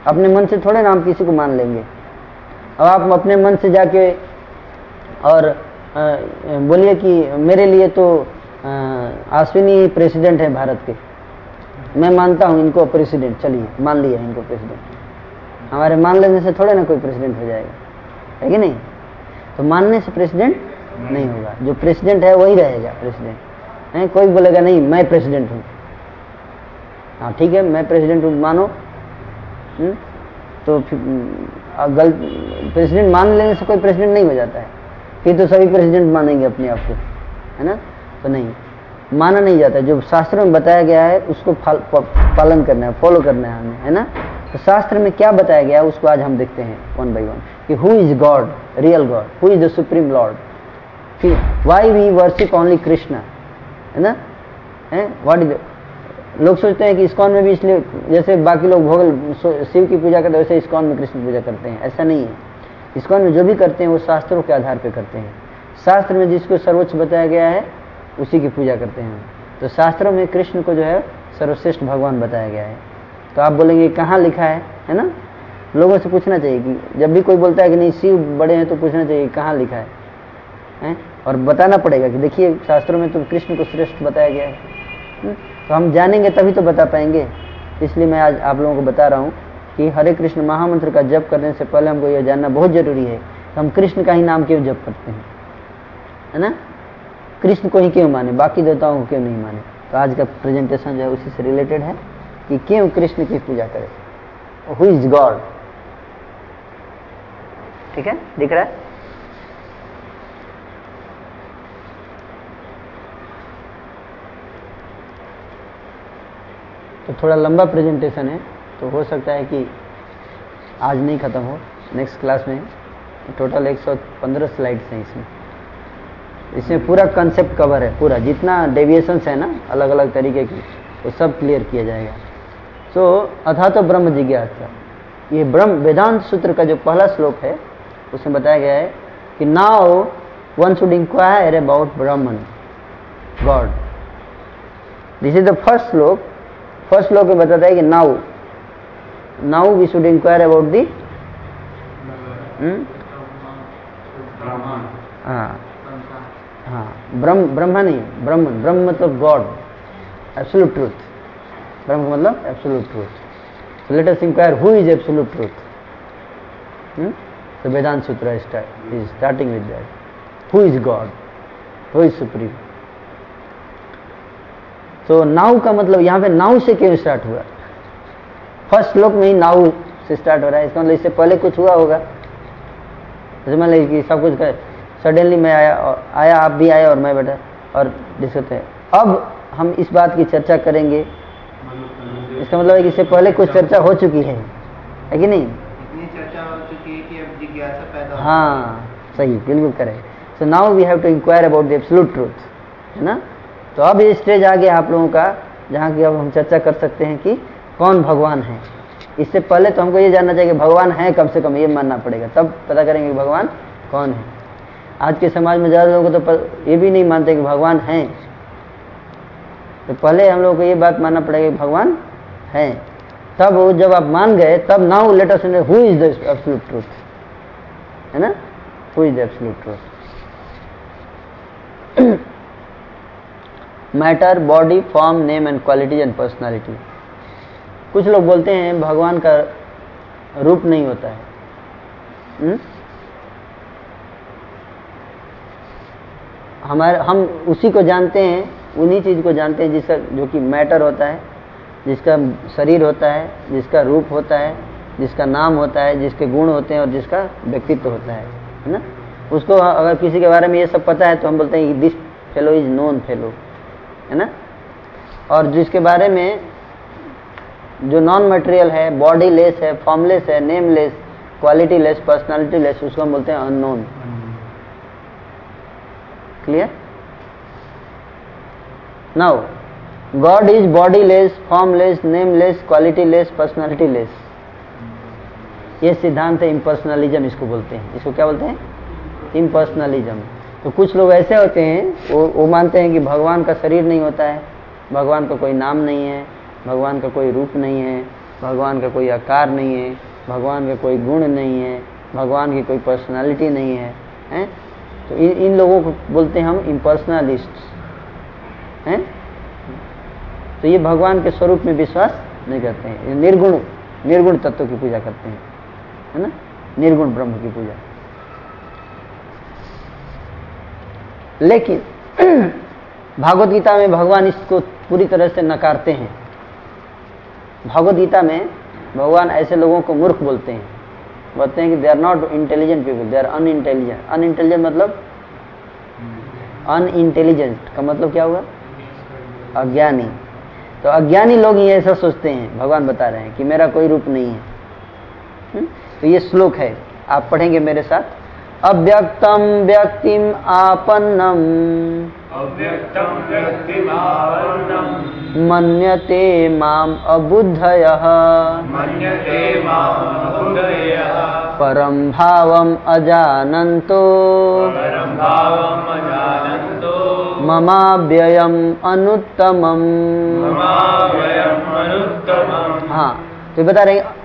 S1: अपने मन से थोड़े ना हम किसी को मान लेंगे। अब आप अपने मन से जाके और बोलिए कि मेरे लिए तो अश्विनी प्रेसिडेंट है भारत के, मैं मानता हूं इनको प्रेसिडेंट, चलिए मान लिया इनको प्रेसिडेंट। हमारे मान लेने से थोड़े ना कोई प्रेसिडेंट हो जाएगा, है कि नहीं? तो मानने से प्रेसिडेंट नहीं होगा, जो प्रेसिडेंट है वही रहेगा प्रेसिडेंट है। कोई बोलेगा नहीं मैं प्रेसिडेंट हूं, हाँ ठीक है मैं प्रेसिडेंट हूं मानो, हुँ? तो गलत प्रेसिडेंट मान लेने से कोई प्रेसिडेंट नहीं हो जाता है, फिर तो सभी प्रेसिडेंट मानेंगे अपने आप को, है ना? तो नहीं, माना नहीं जाता। जो शास्त्रों में बताया गया है उसको पालन करना है, फॉलो करना है हमें, है ना? तो शास्त्र में क्या बताया गया है उसको आज हम देखते हैं वन बाय वन, कि who is God, real God, who is the supreme lord, कि why we worship only Krishna, है ना? है व्हाट इज, लोग सोचते हैं कि इस्कॉन में भी इसलिए जैसे बाकी लोग भोगल शिव की पूजा करते हैं वैसे इस्कॉन में कृष्ण पूजा करते हैं, ऐसा नहीं है। इस्कॉन में जो भी करते हैं वो शास्त्रों के आधार पर करते हैं। शास्त्र में जिसको सर्वोच्च बताया गया है उसी की पूजा करते हैं। तो शास्त्रों में कृष्ण को जो है सर्वश्रेष्ठ भगवान बताया गया है। तो आप बोलेंगे कहाँ लिखा है, है ना? लोगों से पूछना चाहिए कि जब भी कोई बोलता है कि नहीं शिव बड़े हैं तो पूछना चाहिए कहाँ लिखा है, है? और बताना पड़ेगा कि देखिए शास्त्रों में तो कृष्ण को श्रेष्ठ बताया गया है। हुँ? तो हम जानेंगे तभी तो बता पाएंगे। इसलिए मैं आज आप लोगों को बता रहा हूँ कि हरे कृष्ण महामंत्र का जप करने से पहले हमको यह जानना बहुत जरूरी है कि हम कृष्ण का ही नाम क्यों जप करते हैं, है ना? कृष्ण को ही क्यों माने, बाकी देवताओं को क्यों नहीं माने। तो आज का प्रेजेंटेशन जो है उसी से रिलेटेड है कि क्यों कृष्ण की पूजा करें, हु इज गॉड। ठीक है, दिख रहा है? तो थोड़ा लंबा प्रेजेंटेशन है तो हो सकता है कि आज नहीं खत्म हो, नेक्स्ट क्लास में। टोटल एक सौ पंद्रह स्लाइड्स हैं इसमें। इसमें पूरा कंसेप्ट कवर है, पूरा जितना डेविएशंस है ना अलग अलग तरीके की वो सब क्लियर किया जाएगा। सो so, अथा तो ब्रह्म जिज्ञासा, ये ब्रह्म वेदांत सूत्र का जो पहला श्लोक है उसमें बताया गया है कि now one should inquire about Brahman God. This is the first shloka. First श्लोक में बताता है कि now now we should inquire about the हाँ हाँ ब्रह्म ब्रह्मा नहीं, ब्रह्मन, ब्रह्म मतलब गॉड, एब्सोल्यूट ट्रूथ। ब्रह्म का मतलब absolute truth. So let us inquire who is absolute truth. तो Vedanta Sutra is starting with that, who is God, who is supreme. तो नाउ का मतलब यहाँ पे नाउ से क्यों स्टार्ट हुआ? फर्स्ट श्लोक में ही नाउ से स्टार्ट हो रहा है, इसका मतलब इससे पहले कुछ हुआ होगा। जैसे मान लीजिए कि सब कुछ सडनली मैं आया और आया आप भी आए और मैं बैठा और डिस्कस है। अब हम इस बात की चर्चा करेंगे, इसका मतलब है कि इससे पहले कुछ चर्चा हो चुकी है, है कि नहीं?
S2: इतनी चर्चा हो चुकी है कि अब जिज्ञासा पैदा हो।
S1: हाँ सही, बिल्कुल correct. So now we have to inquire about the absolute truth, है ना? तो अब ये स्टेज आ गया आप लोगों का जहाँ की अब हम चर्चा कर सकते हैं कि कौन भगवान है। इससे पहले तो हमको ये जानना चाहिए कि भगवान है, कम से कम ये मानना पड़ेगा, तब पता करेंगे कि भगवान कौन है। आज के समाज में ज़्यादा लोगों को तो ये भी नहीं मानते कि भगवान है। तो पहले हम लोगों को ये बात मानना पड़ेगा कि भगवान है, तब वो जब आप मान गए तब now let us know who is the absolute truth, है ना? Who is the absolute truth. Matter, body, form, name and qualities and personality. कुछ लोग बोलते हैं भगवान का रूप नहीं होता है। हुँ? हमारे हम उसी को जानते हैं, उन्हीं चीज़ को जानते हैं जिसका जो कि मैटर होता है, जिसका शरीर होता है, जिसका रूप होता है, जिसका नाम होता है, जिसके गुण होते हैं और जिसका व्यक्तित्व होता है, है ना? उसको अगर किसी के बारे में ये सब पता है तो हम बोलते हैं कि this fellow is known fellow, है ना? और जिसके बारे में जो नॉन मटेरियल है, बॉडी लेस है, फॉर्मलेस है, name less, quality less, personality less, उसको हम बोलते हैं unknown. Clear? Now God is body less, formless, nameless, quality less, personality less. ये सिद्धांत है इम्पर्सनलिज्म, इसको बोलते हैं। इसको क्या बोलते हैं? इम्पर्सनलिज्म। तो कुछ लोग ऐसे होते हैं वो वो मानते हैं कि भगवान का शरीर नहीं होता है, भगवान का कोई नाम नहीं है, भगवान का कोई रूप नहीं है, भगवान का कोई आकार नहीं है, भगवान का कोई गुण नहीं है, भगवान की कोई पर्सनालिटी नहीं है, हैं? तो इन इन लोगों को बोलते हैं हम इम्पर्सनलिस्ट हैं। तो ये भगवान के स्वरूप में विश्वास नहीं करते हैं, ये निर्गुण निर्गुण तत्व की पूजा करते हैं, है ना, निर्गुण ब्रह्म की पूजा। लेकिन भागवत गीता में भगवान इसको पूरी तरह से नकारते हैं। भागवत गीता में भगवान ऐसे लोगों को मूर्ख बोलते हैं, बोलते हैं कि they are not intelligent people, they are unintelligent. Unintelligent मतलब अनइंटेलिजेंट का मतलब क्या हुआ? अज्ञानी। तो अज्ञानी लोग ही ऐसा सोचते हैं, भगवान बता रहे हैं कि मेरा कोई रूप नहीं है। हुँ? तो ये श्लोक है, आप पढ़ेंगे मेरे साथ। अव्यक्तम व्यक्तिम आपन्नम
S3: अव्यक्तम व्यक्तिम आपन्नम
S1: मन्यते माम अबुद्धयः
S3: मन्यते माम अबुद्धयः
S1: परम भावम अजानन्तो
S3: परम भावम अजानन्तो
S1: ममाव्ययम अनुत्तमम।
S3: ममाव्ययम अनुत्तमम।
S1: हाँ, तो बता रहे हैं,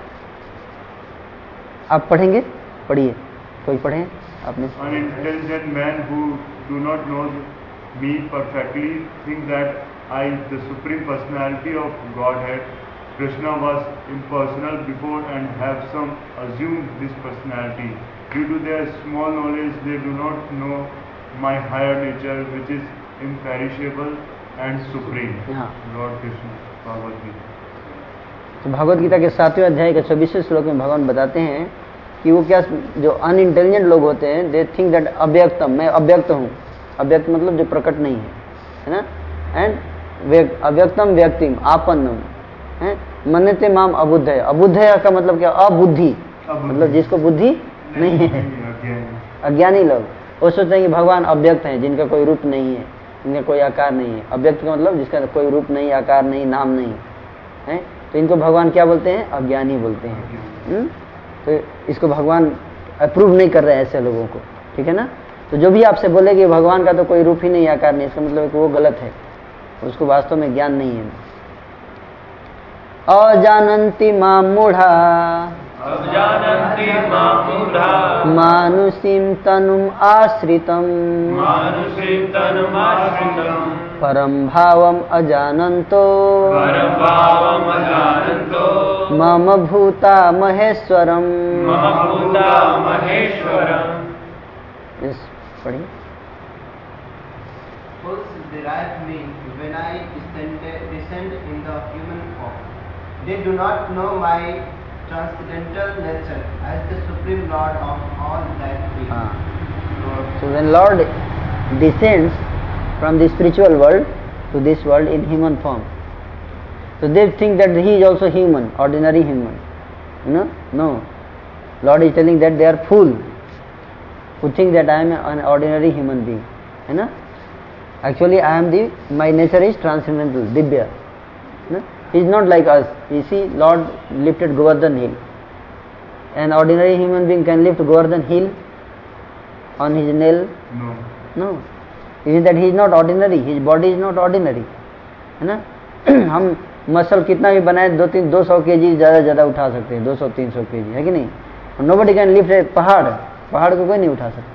S1: आप पढ़ेंगे, पढ़िए, कोई पढ़े आपने।
S4: Unintelligent men who do not know me perfectly think that I, the Supreme Personality of Godhead, Krishna, was impersonal before and have some assumed this personality. Due to their small knowledge, they do not know my higher nature, which is imperishable and supreme.
S1: हाँ।
S4: Lord Krishna, Bhagavad Gita.
S1: तो भगवत गीता के सातवें अध्याय के छब्बीसवें श्लोक में भगवान बताते हैं कि वो क्या, जो अनइंटेलिजेंट लोग होते हैं, दे थिंक दैट अव्यक्तम, मैं अव्यक्त हूँ। अव्यक्त मतलब जो प्रकट नहीं है, है ना। एंड अव्यक्तम व्यक्तिम आपन्नम है, मन्यते माम अबुद्धय। अबुद्धय का मतलब क्या? अबुद्धि, मतलब जिसको बुद्धि नहीं है, अज्ञानी लोग। वो सोचते हैं कि भगवान अव्यक्त हैं, जिनका कोई रूप नहीं है, जिनका कोई आकार नहीं है। अव्यक्त का मतलब जिसका कोई रूप नहीं, आकार नहीं, नाम नहीं है। तो इनको भगवान क्या बोलते हैं? अज्ञानी बोलते हैं। हुँ? तो इसको भगवान अप्रूव नहीं कर रहे हैं ऐसे लोगों को, ठीक है ना। तो जो भी आपसे बोले कि भगवान का तो कोई रूप ही नहीं, आकार नहीं, इसका मतलब है कि वो गलत है, उसको वास्तव में ज्ञान नहीं है। अजानन्ति मां मूढ़ा
S3: अजानन्ति मां मूढ़ा
S1: मानुषीं तनुम् आश्रितं
S3: मानुषीं तनुम् आश्रितं
S1: परम भावम अजानन्तो
S3: परम भावम अजानन्तो
S1: मम भूता महेश्वरम।
S3: मम भूता महेश्वरम।
S1: इस पढ़िए।
S2: Fools derive me when I descend, descend in the human form. They do not know my transcendental nature as the supreme Lord of all that we.
S1: हाँ. So when Lord descends from the spiritual world to this world in human form, so they think that he is also human, ordinary human. You know? No. Lord is telling that they are fool who think that I am an ordinary human being. है ना? Actually I am the, my nature is transcendental, Divya. No? He is not like us. You see, Lord lifted Govardhan hill. An ordinary human being can lift Govardhan hill on his nail?
S4: No.
S1: No. It is that he is not ordinary. His body is not ordinary. है ना? हम muscle कितना भी बनाए, दो तीन दो सौ के जी ज़्यादा ज़्यादा उठा सकते हैं, दो सौ तीन सौ के जी, है कि नहीं? Nobody can lift a पहाड़, पहाड़ को कोई नहीं उठा सकता।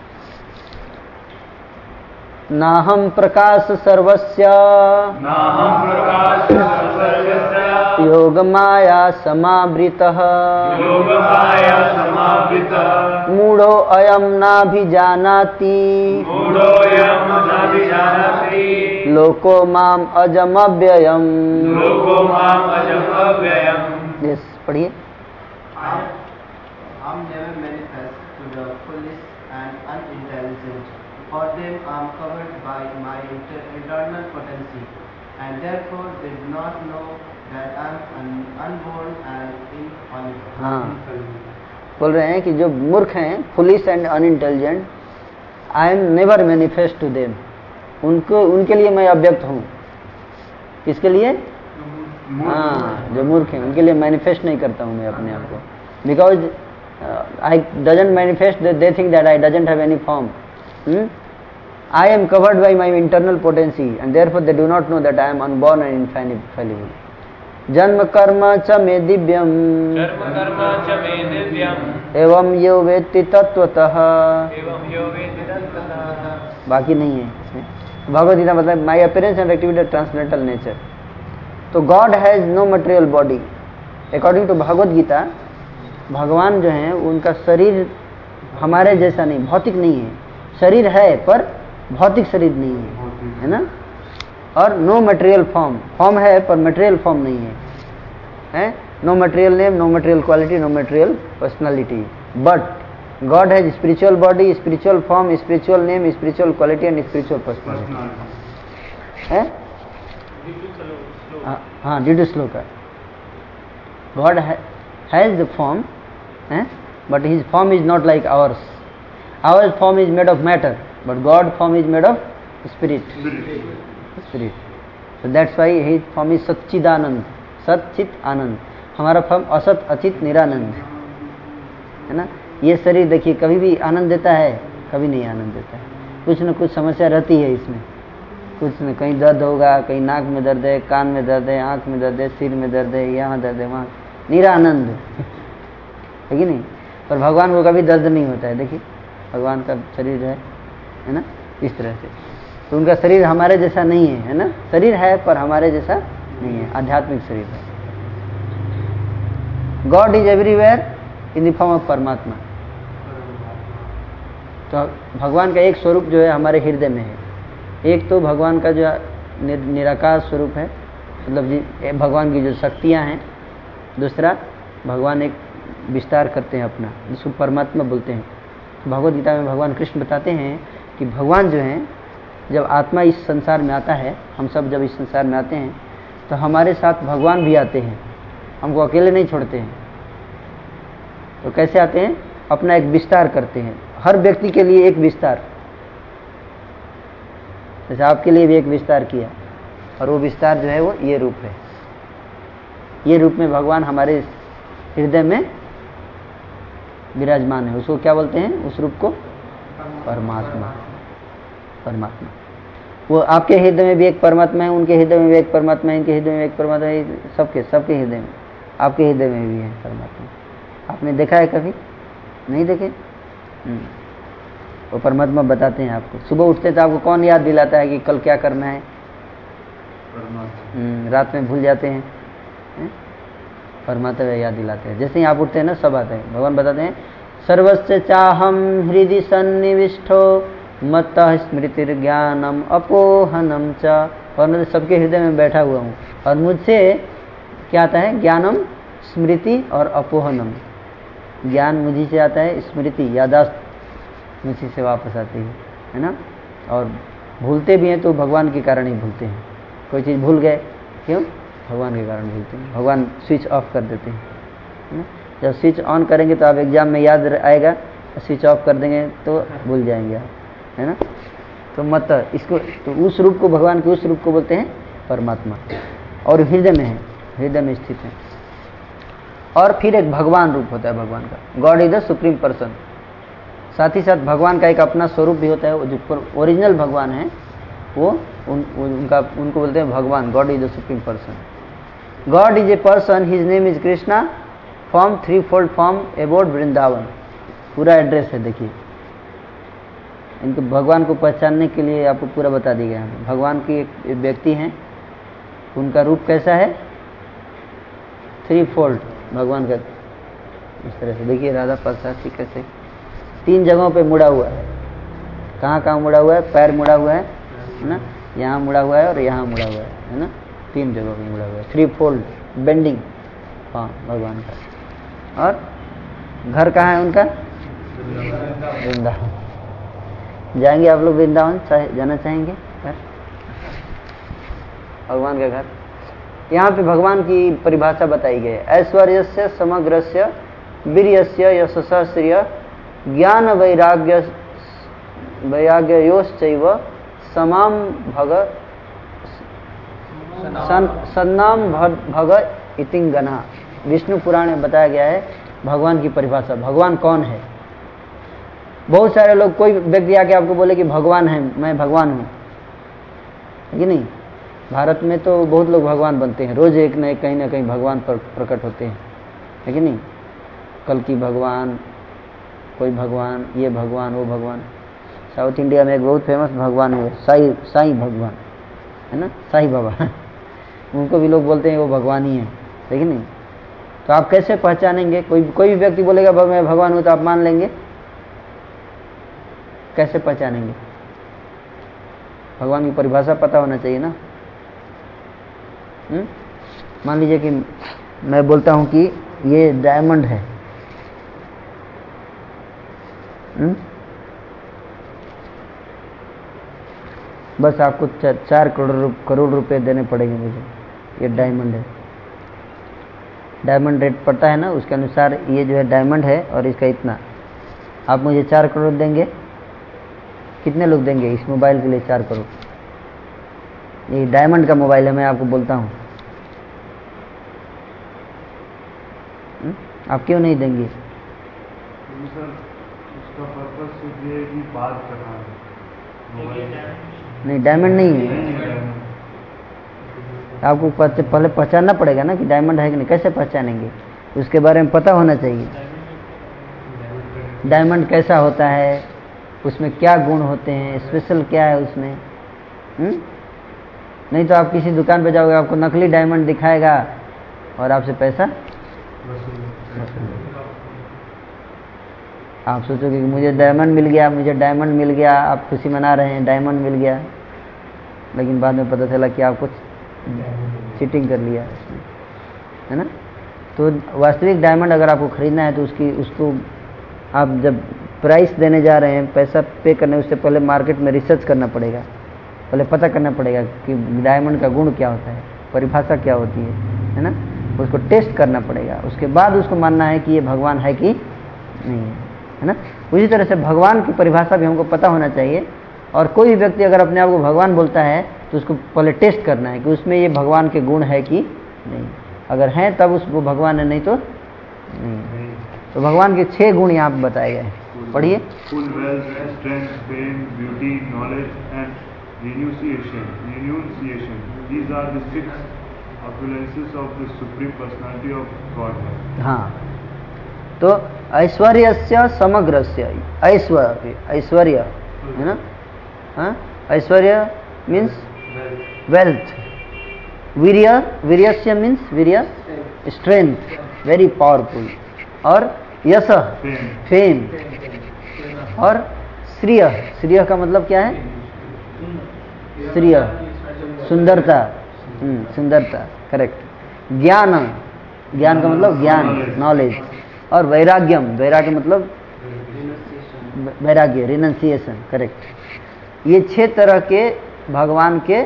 S1: नाहम प्रकाश सर्वस्य
S3: नाहं प्रकाश सर्वस्य
S1: योग माया समावृतः
S3: योगमाया समावृतः
S1: मूढ़ो अयम नाभिजानाति
S3: मूढ़ोऽयं नाभिजानाति
S1: लोको माम अजमव्ययम्।
S3: लोको माम् अजम् अव्ययम्।
S1: यस, पढ़िए।
S2: I am never manifest to the foolish and unintelligent. For them I am covered by my inter- internal potency, and therefore they do not know that I am un- unborn and infallible.
S1: हाँ, बोल रहे हैं कि जो मूर्ख हैं, foolish and unintelligent, I am never manifest to them. उनको, उनके लिए मैं अव्यक्त हूँ। किसके लिए? हाँ, जो मूर्ख हैं उनके लिए मैनिफेस्ट नहीं करता हूँ मैं अपने आप को। Because I doesn't manifest, they think that I doesn't have any form. I am covered by my internal potency, and therefore they do not know that I am unborn and infallible. जन्म कर्म च मे दिव्यम
S5: जन्म कर्म च मे दिव्यम
S1: एवं यो वेत्ति तत्वतः।
S5: एवं यो वेत्ति तत्वतः।
S1: बाकी नहीं है इसमें। भगवद गीता मतलब my appearance and activity of transcendental nature. तो God has no material body. According to Bhagavad Gita भगवान जो है उनका शरीर हमारे जैसा नहीं, भौतिक नहीं है। शरीर है पर भौतिक शरीर नहीं है, है ना। और नो मटेरियल फॉर्म, फॉर्म है पर मटेरियल फॉर्म नहीं है, है? No material name, no material quality, no material personality. But God has spiritual body, spiritual form, spiritual name, spiritual quality and spiritual personality. है हाँ, due to shloka. God has the form, but his form is not like ours. Our form is made of matter, but God form is made of spirit. Spirit. So that's why his form is Satchidanand, Sat Chit Anand. हमारा form असत अचित निरानंद है ना। ये शरीर देखिए कभी भी आनंद देता है, कभी नहीं आनंद देता है। कुछ न कुछ समस्या रहती है इसमें, कुछ न कहीं दर्द होगा, कहीं नाक में दर्द है, कान में दर्द है, आँख में दर्द है, सिर में दर्द है, यहाँ दर्द है, वहाँ निरानंद है कि नहीं। पर भगवान को कभी दर्द नहीं होता है। देखिए भगवान का शरीर है है ना, इस तरह से। तो उनका शरीर हमारे जैसा नहीं है, है ना। शरीर है पर हमारे जैसा नहीं है, आध्यात्मिक शरीर है। God is everywhere in the form of Paramatma. तो भगवान का एक स्वरूप जो है हमारे हृदय में है। एक तो भगवान का जो निराकार स्वरूप है, मतलब जी भगवान की जो शक्तियाँ हैं। दूसरा भगवान एक विस्तार करते हैं अपना, जिसको परमात्मा बोलते हैं। भगवद गीता में भगवान कृष्ण बताते हैं कि भगवान जो हैं, जब आत्मा इस संसार में आता है, हम सब जब इस संसार में आते हैं तो हमारे साथ भगवान भी आते हैं, हमको अकेले नहीं छोड़ते हैं। तो कैसे आते हैं? अपना एक विस्तार करते हैं, हर व्यक्ति के लिए एक विस्तार। जैसे आपके लिए भी एक विस्तार किया, और वो विस्तार जो है वो ये रूप है। ये रूप में भगवान हमारे हृदय में विराजमान है। उसको क्या बोलते हैं? उस रूप को परमात्मा। परमात्मा वो आपके हृदय में भी एक परमात्मा है, उनके हृदय में भी एक परमात्मा है, इनके हृदय में एक परमात्मा है, सबके सबके हृदय में, आपके हृदय में भी है परमात्मा। आपने देखा है कभी? नहीं देखे? वो परमात्मा बताते हैं आपको। सुबह उठते तो आपको कौन याद दिलाता है कि कल क्या करना है? परमात्मा। रात में भूल जाते हैं, परमात्मा याद दिलाते हैं। जैसे ही आप उठते हैं ना, सब आते हैं। भगवान बताते हैं सर्वस्य चाहम हृदि सन्निविष्टो मत्तः स्मृतिर्ज्ञानम अपोहनम च। और मैं सबके हृदय में बैठा हुआ हूँ, और मुझसे क्या आता है? ज्ञानम, स्मृति और अपोहनम। ज्ञान मुझी से आता है, स्मृति यादाश्त मुझी से वापस आती है, है ना। और भूलते भी हैं तो भगवान के कारण ही भूलते हैं। कोई चीज़ भूल गए, क्यों? भगवान के कारण भूलते हैं। भगवान स्विच ऑफ कर देते हैं, है ना। जब स्विच ऑन करेंगे तो आप एग्जाम में याद आएगा, स्विच ऑफ कर देंगे तो भूल जाएंगे आप, है ना। तो मत इसको, तो उस रूप को, भगवान के उस रूप को बोलते हैं परमात्मा। और हृदय में है, हृदय में स्थित है। और फिर एक भगवान रूप होता है भगवान का। God is the supreme person. साथ ही साथ भगवान का एक अपना स्वरूप भी होता है। जो ओरिजिनल भगवान है वो उन, उनका उनको बोलते हैं भगवान। God is the supreme person. God is a person, his name is Krishna, form three fold form about Vrindavan. पूरा एड्रेस है, देखिए। इनको भगवान को पहचानने के लिए आपको पूरा बता दिया गया है। भगवान की एक व्यक्ति हैं, उनका रूप कैसा है? थ्री फोल्ड भगवान का। इस तरह से देखिए, राधा प्रसाद कैसे तीन जगहों पे मुड़ा हुआ है। कहाँ कहाँ मुड़ा हुआ है? पैर मुड़ा हुआ है, है ना, यहाँ मुड़ा हुआ है और यहाँ मुड़ा हुआ है, है ना। तीन जगहों पे मुड़ा हुआ है, थ्री फोल्ड बेंडिंग, हाँ, भगवान का। और घर कहाँ है उनका? वृंदावन। जाएंगे आप लोग वृंदावन? चाहे जाना चाहेंगे घर? भगवान का घर। यहाँ पे भगवान की परिभाषा बताई गई है। ऐश्वर्यस्य समग्रस्य वीर्यस्य यशस्य श्रिय ज्ञान वैराग्य वैराग्योश्चैव समाम भग सन्नाम भग इतिंगना। विष्णु पुराण में बताया गया है भगवान की परिभाषा। भगवान कौन है? बहुत सारे लोग, कोई व्यक्ति आके आपको बोले कि भगवान है, मैं भगवान हूँ, कि नहीं, भारत में तो बहुत लोग भगवान बनते हैं, रोज एक न एक कहीं ना कहीं भगवान पर प्रकट होते हैं, है कि नहीं? कल की भगवान, कोई भगवान, ये भगवान, वो भगवान। साउथ इंडिया में एक बहुत फेमस भगवान है साई साई भगवान, है ना, साई बाबा उनको भी लोग बोलते हैं वो भगवान ही है, है कि नहीं? तो आप कैसे पहचानेंगे? कोई कोई भी व्यक्ति बोलेगा मैं भगवान हूँ तो आप मान लेंगे? कैसे पहचानेंगे? भगवान की परिभाषा पता होना चाहिए ना। हुँ? मान लीजिए कि मैं बोलता हूँ कि ये डायमंड है, हुँ? बस आपको चार करोड़ करोड़ रुपए देने पड़ेंगे मुझे, ये डायमंड है। डायमंड रेट पड़ता है ना, उसके अनुसार ये जो है डायमंड है और इसका इतना, आप मुझे चार करोड़ देंगे। कितने लोग देंगे इस मोबाइल के लिए चार करोड़? ये डायमंड का मोबाइल है, मैं आपको बोलता हूँ, आप क्यों नहीं देंगे?
S4: सर उसका पर्पस सिर्फ ये है कि बात करना है।
S1: नहीं, डायमंड नहीं है। आपको पहले पहचानना पड़ेगा ना कि डायमंड है कि नहीं। कैसे पहचानेंगे? उसके बारे में पता होना चाहिए। डायमंड कैसा होता है, उसमें क्या गुण होते हैं, स्पेशल क्या है उसमें, हुँ? नहीं तो आप किसी दुकान पे जाओगे, आपको नकली डायमंड दिखाएगा और आपसे पैसा आप सोचोगे कि मुझे डायमंड मिल गया, मुझे डायमंड मिल गया, आप खुशी मना रहे हैं, डायमंड मिल गया, लेकिन बाद में पता चला कि आप कुछ चीटिंग कर लिया, है ना। तो वास्तविक डायमंड अगर आपको खरीदना है तो उसकी उसको आप जब प्राइस देने जा रहे हैं, पैसा पे करने उससे पहले मार्केट में रिसर्च करना पड़ेगा, पहले पता करना पड़ेगा कि डायमंड का गुण क्या होता है, परिभाषा क्या होती है, है ना। उसको टेस्ट करना पड़ेगा, उसके बाद उसको मानना है कि ये भगवान है कि नहीं है, है ना। उसी तरह से भगवान की परिभाषा भी हमको पता होना चाहिए। और कोई भी व्यक्ति अगर अपने आप को भगवान बोलता है तो उसको पहले टेस्ट करना है कि उसमें ये भगवान के गुण है कि नहीं। अगर हैं तब उसको भगवान है, नहीं तो नहीं। तो भगवान के छह गुण यहाँ पे बताए गए हैं, पढ़िए।
S4: Full wealth, strength, fame, beauty, knowledge, and renunciation. Renunciation. These are the six appearances of the Supreme Personality of Godhead.
S1: हाँ, तो ऐश्वर्यस्य समग्रस्य, ऐश्वर्य ऐश्वर्य है ना, हाँ, ऐश्वर्य मीन्स वेल्थ, वीर्य वीर्यस्य मीन्स वीर्य स्ट्रेंथ, वेरी पावरफुल, और यश फेम, और श्रिय, श्रिय का मतलब क्या है? श्रिय सुंदरता, सुंदरता, करेक्ट। ज्ञान, ज्ञान का मतलब ज्ञान, नॉलेज, और वैराग्यम, वैराग्य मतलब वैराग्य, रिनंसिएशन, करेक्ट। ये छह तरह के भगवान के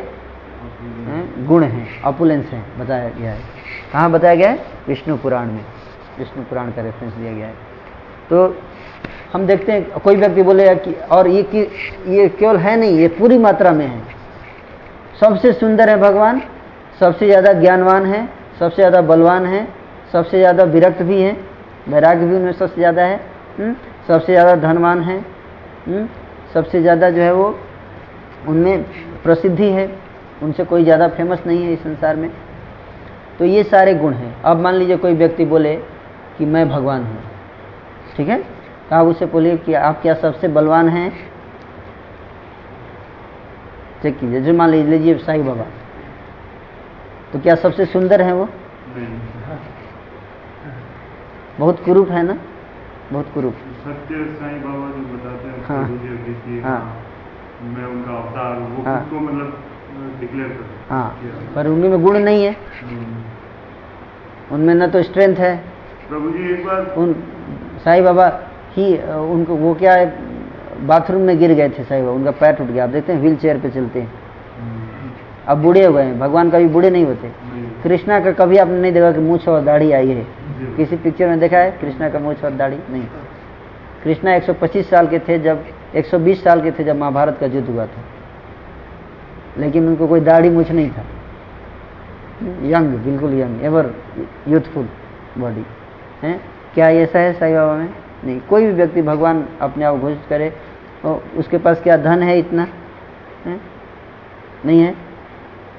S1: गुण हैं, अपुलेंस हैं, बताया गया है। कहाँ बताया गया है? विष्णु पुराण में, विष्णु पुराण का रेफरेंस दिया गया है। तो हम देखते हैं कोई व्यक्ति बोलेगा कि और ये कि ये केवल है नहीं, ये पूरी मात्रा में है। सबसे सुंदर है भगवान, सबसे ज़्यादा ज्ञानवान है, सबसे ज़्यादा बलवान है, सबसे ज़्यादा विरक्त भी है, वैराग्य भी उनमें सबसे ज़्यादा है, हुँ? सबसे ज़्यादा धनवान है, हुँ? सबसे ज़्यादा जो है वो उनमें प्रसिद्धि है, उनसे कोई ज़्यादा फेमस नहीं है इस संसार में। तो ये सारे गुण हैं। अब मान लीजिए कोई व्यक्ति बोले कि मैं भगवान हूँ, ठीक है, तो आप उससे बोलिए कि आप क्या सबसे बलवान हैं? चेक कीजिए। जो मान लीजिए साईं बाबा, तो क्या सबसे सुंदर है वो? बहुत कुरूप है ना, बहुत कुरूप।
S4: सत्य साईं बाबा जो बताते हैं,
S1: हाँ, हाँ,
S4: मैं उनका अवतार, वो
S1: हाँ,
S4: खुद को मतलब डिक्लेयर करते हैं।
S1: हाँ, पर उनमें गुण नहीं है, उनमें न तो स्ट्रेंथ है।
S4: प्रभु जी एक बार
S1: उन साईं बाबा ही उनको वो क्या है, बाथरूम में गिर गए थे साईं बाबा, उनका पैर टूट गया। आप देखते हैं व्हील चेयर पे चलते हैं, अब बूढ़े हो गए हैं। भगवान कभी बूढ़े नहीं होते। कृष्णा का कभी आपने नहीं देखा कि मूंछ और दाढ़ी आई है? किसी पिक्चर में देखा है कृष्णा का मूंछ और दाढ़ी? नहीं। कृष्णा एक सौ पच्चीस साल के थे जब, एक सौ बीस साल के थे जब महाभारत का युद्ध हुआ था, लेकिन उनको कोई दाढ़ी मूंछ नहीं था। यंग, बिल्कुल यंग, एवर यूथफुल बॉडी है। क्या ऐसा है साईं बाबा में? नहीं। कोई भी व्यक्ति भगवान अपने आप घोषित करे तो उसके पास क्या धन है? इतना है? नहीं है।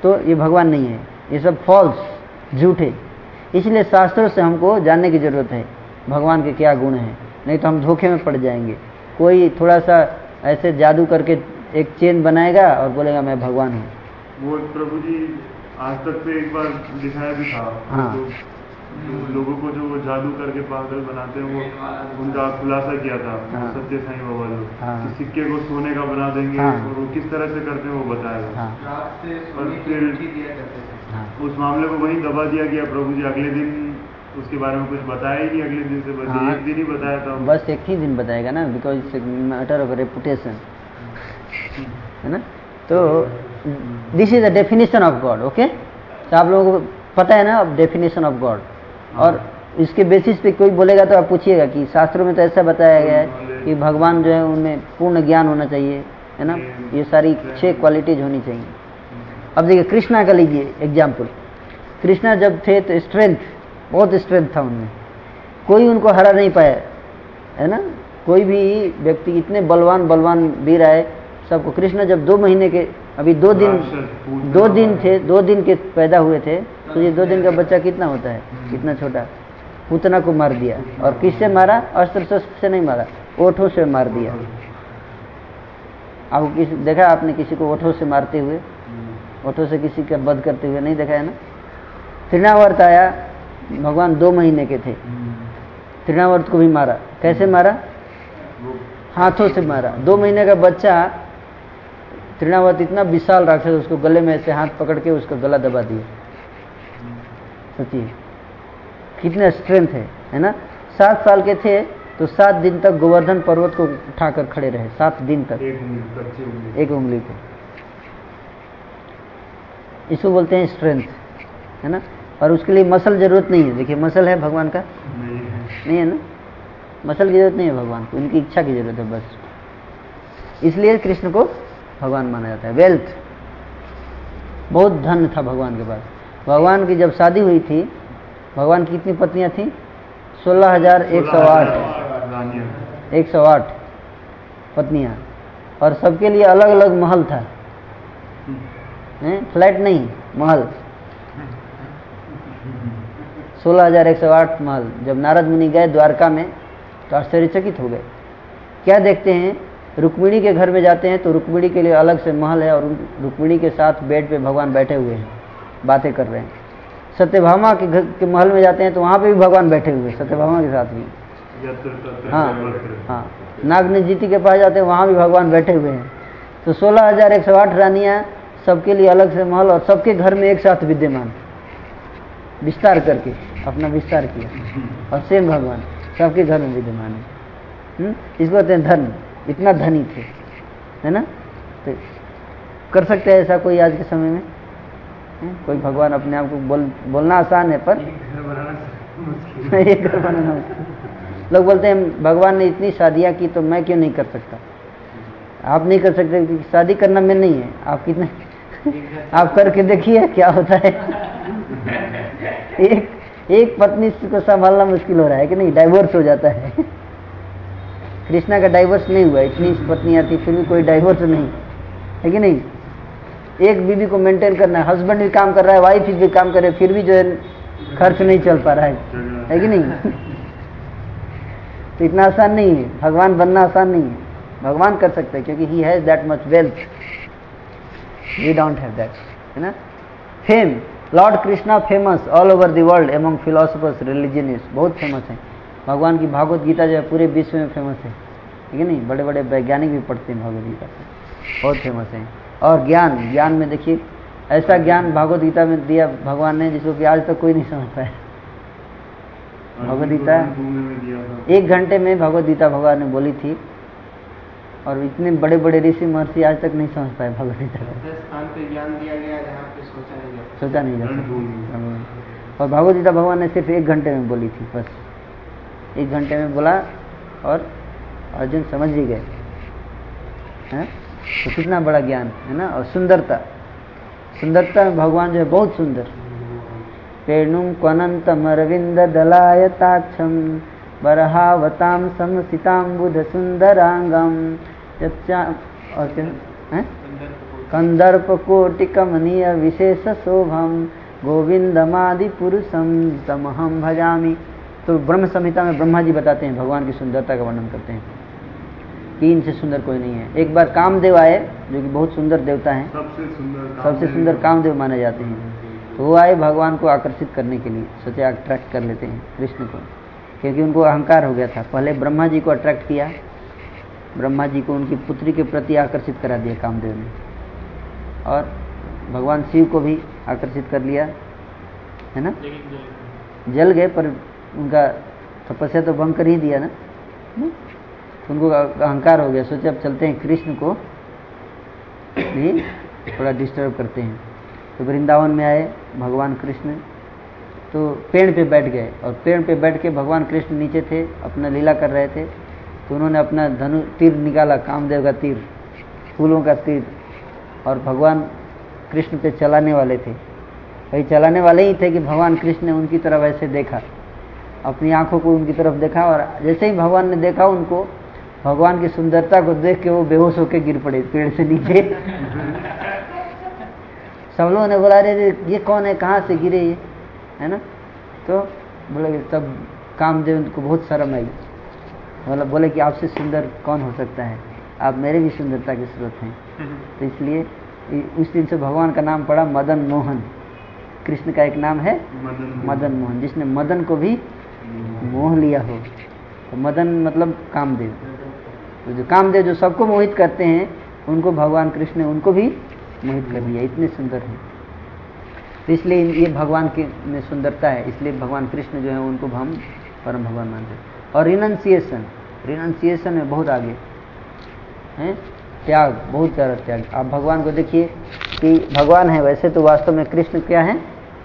S1: तो ये भगवान नहीं है, ये सब फॉल्स, झूठे। इसलिए शास्त्रों से हमको जानने की जरूरत है भगवान के क्या गुण हैं, नहीं तो हम धोखे में पड़ जाएंगे। कोई थोड़ा सा ऐसे जादू करके एक चेन बनाएगा और बोलेगा मैं भगवान हूँ।
S4: वो प्रभु जी आज तक से एक बार दिखाया भी था।
S1: हाँ।
S4: तो लोगों को जो वो जादू करके पागल बनाते हैं, वो उनका खुलासा किया था।
S1: हाँ।
S4: सत्य साईं बाबा लोग
S1: हाँ।
S4: कि सिक्के को सोने का बना देंगे।
S1: हाँ।
S4: और वो किस तरह से करते हैं वो बताएगा।
S1: हाँ।
S4: और फिर
S1: हाँ।
S4: उस मामले को वहीं दबा दिया गया। प्रभु जी अगले दिन उसके बारे में कुछ बताया ही नहीं, अगले दिन से बस
S1: हाँ।
S4: एक दिन ही बताया था।
S1: बस एक ही दिन बताएगा ना, because it's matter of reputation, है ना। तो this is the definition of God. Okay, तो आप लोगों को पता है ना अब डेफिनेशन ऑफ गॉड। और इसके बेसिस पे कोई बोलेगा तो आप पूछिएगा कि शास्त्रों में तो ऐसा बताया गया है कि भगवान जो है उनमें पूर्ण ज्ञान होना चाहिए, है ना, ये सारी छह क्वालिटीज होनी चाहिए। अब देखिए कृष्णा का लीजिए एग्जाम्पल। कृष्णा जब थे तो स्ट्रेंथ, बहुत स्ट्रेंथ था उनमें, कोई उनको हरा नहीं पाया, है ना। कोई भी व्यक्ति इतने बलवान बलवान वीर आए सबको। कृष्ण जब दो महीने के, अभी दो दिन दो दिन थे, दो दिन के पैदा हुए थे, तो ये दो दिन का बच्चा कितना होता है, कितना छोटा। पूतना को मार दिया, और किससे मारा, अस्त्र शस्त्र से नहीं मारा, ओठों से मार दिया। आपको किसी देखा आपने किसी को ओठों से मारते हुए, ओठों से किसी का वध करते हुए नहीं देखा है ना। तृणावर्त आया, भगवान दो महीने के थे, तृणावर्त को भी मारा। कैसे मारा, हाथों से मारा। दो महीने का बच्चा, तृणावर्त इतना विशाल राक्षस, उसको गले में ऐसे हाथ पकड़ के उसका गला दबा दिया। सोचिए कितने स्ट्रेंथ है, है ना। सात साल के थे तो सात दिन तक गोवर्धन पर्वत को उठाकर खड़े रहे, सात दिन तक,
S4: एक उंगली,
S1: एक उंगली को। इसको बोलते हैं स्ट्रेंथ, है ना। और उसके लिए मसल जरूरत नहीं है। देखिए मसल है भगवान का,
S4: नहीं है,
S1: नहीं है ना, मसल की जरूरत नहीं है भगवान को, उनकी इच्छा की जरूरत है बस। इसलिए कृष्ण को भगवान माना जाता है। वेल्थ, बहुत धन था भगवान के पास। भगवान की जब शादी हुई थी, भगवान की कितनी पत्नियां थी, सोलह हजार एक सौ आठ एक सौ आठ पत्नियां, और सबके लिए अलग अलग महल था, फ्लैट नहीं, महल। सोलह हजार एक सौ आठ महल। जब नारद मुनि गए द्वारका में तो आश्चर्यचकित हो गए। क्या देखते हैं, रुक्मिणी के घर में जाते हैं तो रुक्मिणी के लिए अलग से महल है, और रुक्मिणी के साथ बेड पे भगवान बैठे हुए हैं, बातें कर रहे हैं। सत्यभामा के घर के महल में जाते हैं तो वहाँ पे भी भगवान बैठे हुए हैं, सत्यभामा के साथ भी। हाँ हाँ। नागनिजीति के पास जाते हैं, वहाँ भी भगवान बैठे हुए हैं। तो सोलह हजार एक सौ आठ रानियाँ, सबके लिए अलग से महल, और सबके घर में एक साथ विद्यमान, विस्तार करके अपना विस्तार किया, और सेम भगवान सबके घर में विद्यमान है। इसको कहते हैं धन, इतना धनी थे, है ना। तो कर सकते हैं ऐसा कोई आज के समय में, है? कोई भगवान अपने आप को बोल बोलना आसान है, पर एक घर बनाना मुश्किल। लोग बोलते हैं भगवान ने इतनी शादियां की तो मैं क्यों नहीं कर सकता। आप नहीं कर सकते क्योंकि शादी करना में नहीं है। आप कितने आप करके देखिए क्या होता है। एक एक पत्नी को संभालना मुश्किल हो रहा है कि नहीं, डाइवोर्स हो जाता है। कृष्णा का डाइवोर्स नहीं हुआ, इतनी पत्नियां थी फिर भी कोई डाइवोर्स नहीं है कि नहीं। एक बीवी को मेंटेन करना है, हस्बैंड भी काम कर रहा है, वाइफ भी काम कर रहे, फिर भी जो है खर्च नहीं चल पा रहा है, है कि नहीं। तो इतना आसान नहीं है, भगवान बनना आसान नहीं है। भगवान कर सकते हैं क्योंकि he has that much wealth, we don't have that, है ना। Fame, lord Krishna famous all over the world among philosophers, religionists, बहुत फेमस है। भगवान की भागवत गीता जो है पूरे विश्व में फेमस है, ठीक है नहीं। बड़े बड़े वैज्ञानिक भी पढ़ते हैं भागवत गीता को, बहुत फेमस है। और ज्ञान, ज्ञान में देखिए ऐसा ज्ञान भागवत गीता में दिया भगवान ने जिसको कि आज तक कोई नहीं समझ पाया। भगवत गीता एक घंटे में भगवत गीता भगवान ने बोली थी, और इतने बड़े बड़े ऋषि महर्षि आज तक नहीं समझ पाए भगवत गीता को।
S2: स्थान पे ज्ञान दिया गया जहाँ पे सोचा नहीं जाता
S1: सोचा नहीं जाता। और भगवत गीता भगवान ने सिर्फ एक घंटे में बोली थी, बस एक घंटे में बोला और अर्जुन समझ ही गए हैं। तो कितना बड़ा ज्ञान है ना। और सुंदरता, सुंदरता में भगवान जो है बहुत सुंदर। पेणुम क्वनंतम अरविंद दलायताक्षम बरहावताम समसिताम बुध सुंदरांगम। और क्या है, कंदर्प कोटि कमनीय विशेष शोभम गोविंदमादि पुरुषम तमहम भजामि। तो ब्रह्म संहिता में ब्रह्मा जी बताते हैं, भगवान की सुंदरता का वर्णन करते हैं कि इनसे सुंदर कोई नहीं है। एक बार कामदेव आए, जो कि बहुत सुंदर देवता हैं,
S4: सबसे सुंदर
S1: सबसे सुंदर कामदेव माने जाते हैं। तो वो आए भगवान को आकर्षित करने के लिए, सोचे अट्रैक्ट कर लेते हैं कृष्ण को, क्योंकि उनको अहंकार हो गया था। पहले ब्रह्मा जी को अट्रैक्ट किया, ब्रह्मा जी को उनकी पुत्री के प्रति आकर्षित करा दिया कामदेव ने, और भगवान शिव को भी आकर्षित कर लिया, है ना। जल गए, पर उनका तपस्या तो भंग कर ही दिया ना, तो उनको अहंकार हो गया। सोचे अब चलते हैं कृष्ण को भी थोड़ा डिस्टर्ब करते हैं। तो वृंदावन में आए भगवान कृष्ण, तो पेड़ पे बैठ गए, और पेड़ पे बैठ के भगवान कृष्ण नीचे थे, अपना लीला कर रहे थे। तो उन्होंने अपना धनु तीर निकाला, कामदेव का तीर, फूलों का तीर, और भगवान कृष्ण पे चलाने वाले थे। वही चलाने वाले ही थे कि भगवान कृष्ण ने उनकी तरफ ऐसे देखा, अपनी आंखों को उनकी तरफ देखा, और जैसे ही भगवान ने देखा उनको, भगवान की सुंदरता को देख के वो बेहोश होकर गिर पड़े पेड़ से नीचे। सब लोगों ने बोला, अरे ये कौन है, कहाँ से गिरे ये, है ना। तो बोले, तब कामदेव को बहुत शर्म आई, मतलब बोले कि आपसे सुंदर कौन हो सकता है, आप मेरे भी सुंदरता के स्रोत हैं। तो इसलिए उस दिन से भगवान का नाम पड़ा मदन मोहन। कृष्ण का एक नाम है मदन मोहन, जिसने मदन को भी मोह लिया हो। तो मदन मतलब कामदेव, तो जो कामदेव जो सबको मोहित करते हैं, उनको भगवान कृष्ण ने उनको भी मोहित कर लिया, इतने सुंदर हैं। तो इसलिए ये भगवान की में सुंदरता है, इसलिए भगवान कृष्ण जो है उनको हम परम भगवान मानते हैं। और रिनंसिएशन, रिनंसिएशन में बहुत आगे हैं, त्याग, बहुत सारा त्याग। आप भगवान को देखिए कि भगवान है, वैसे तो वास्तव में कृष्ण क्या है,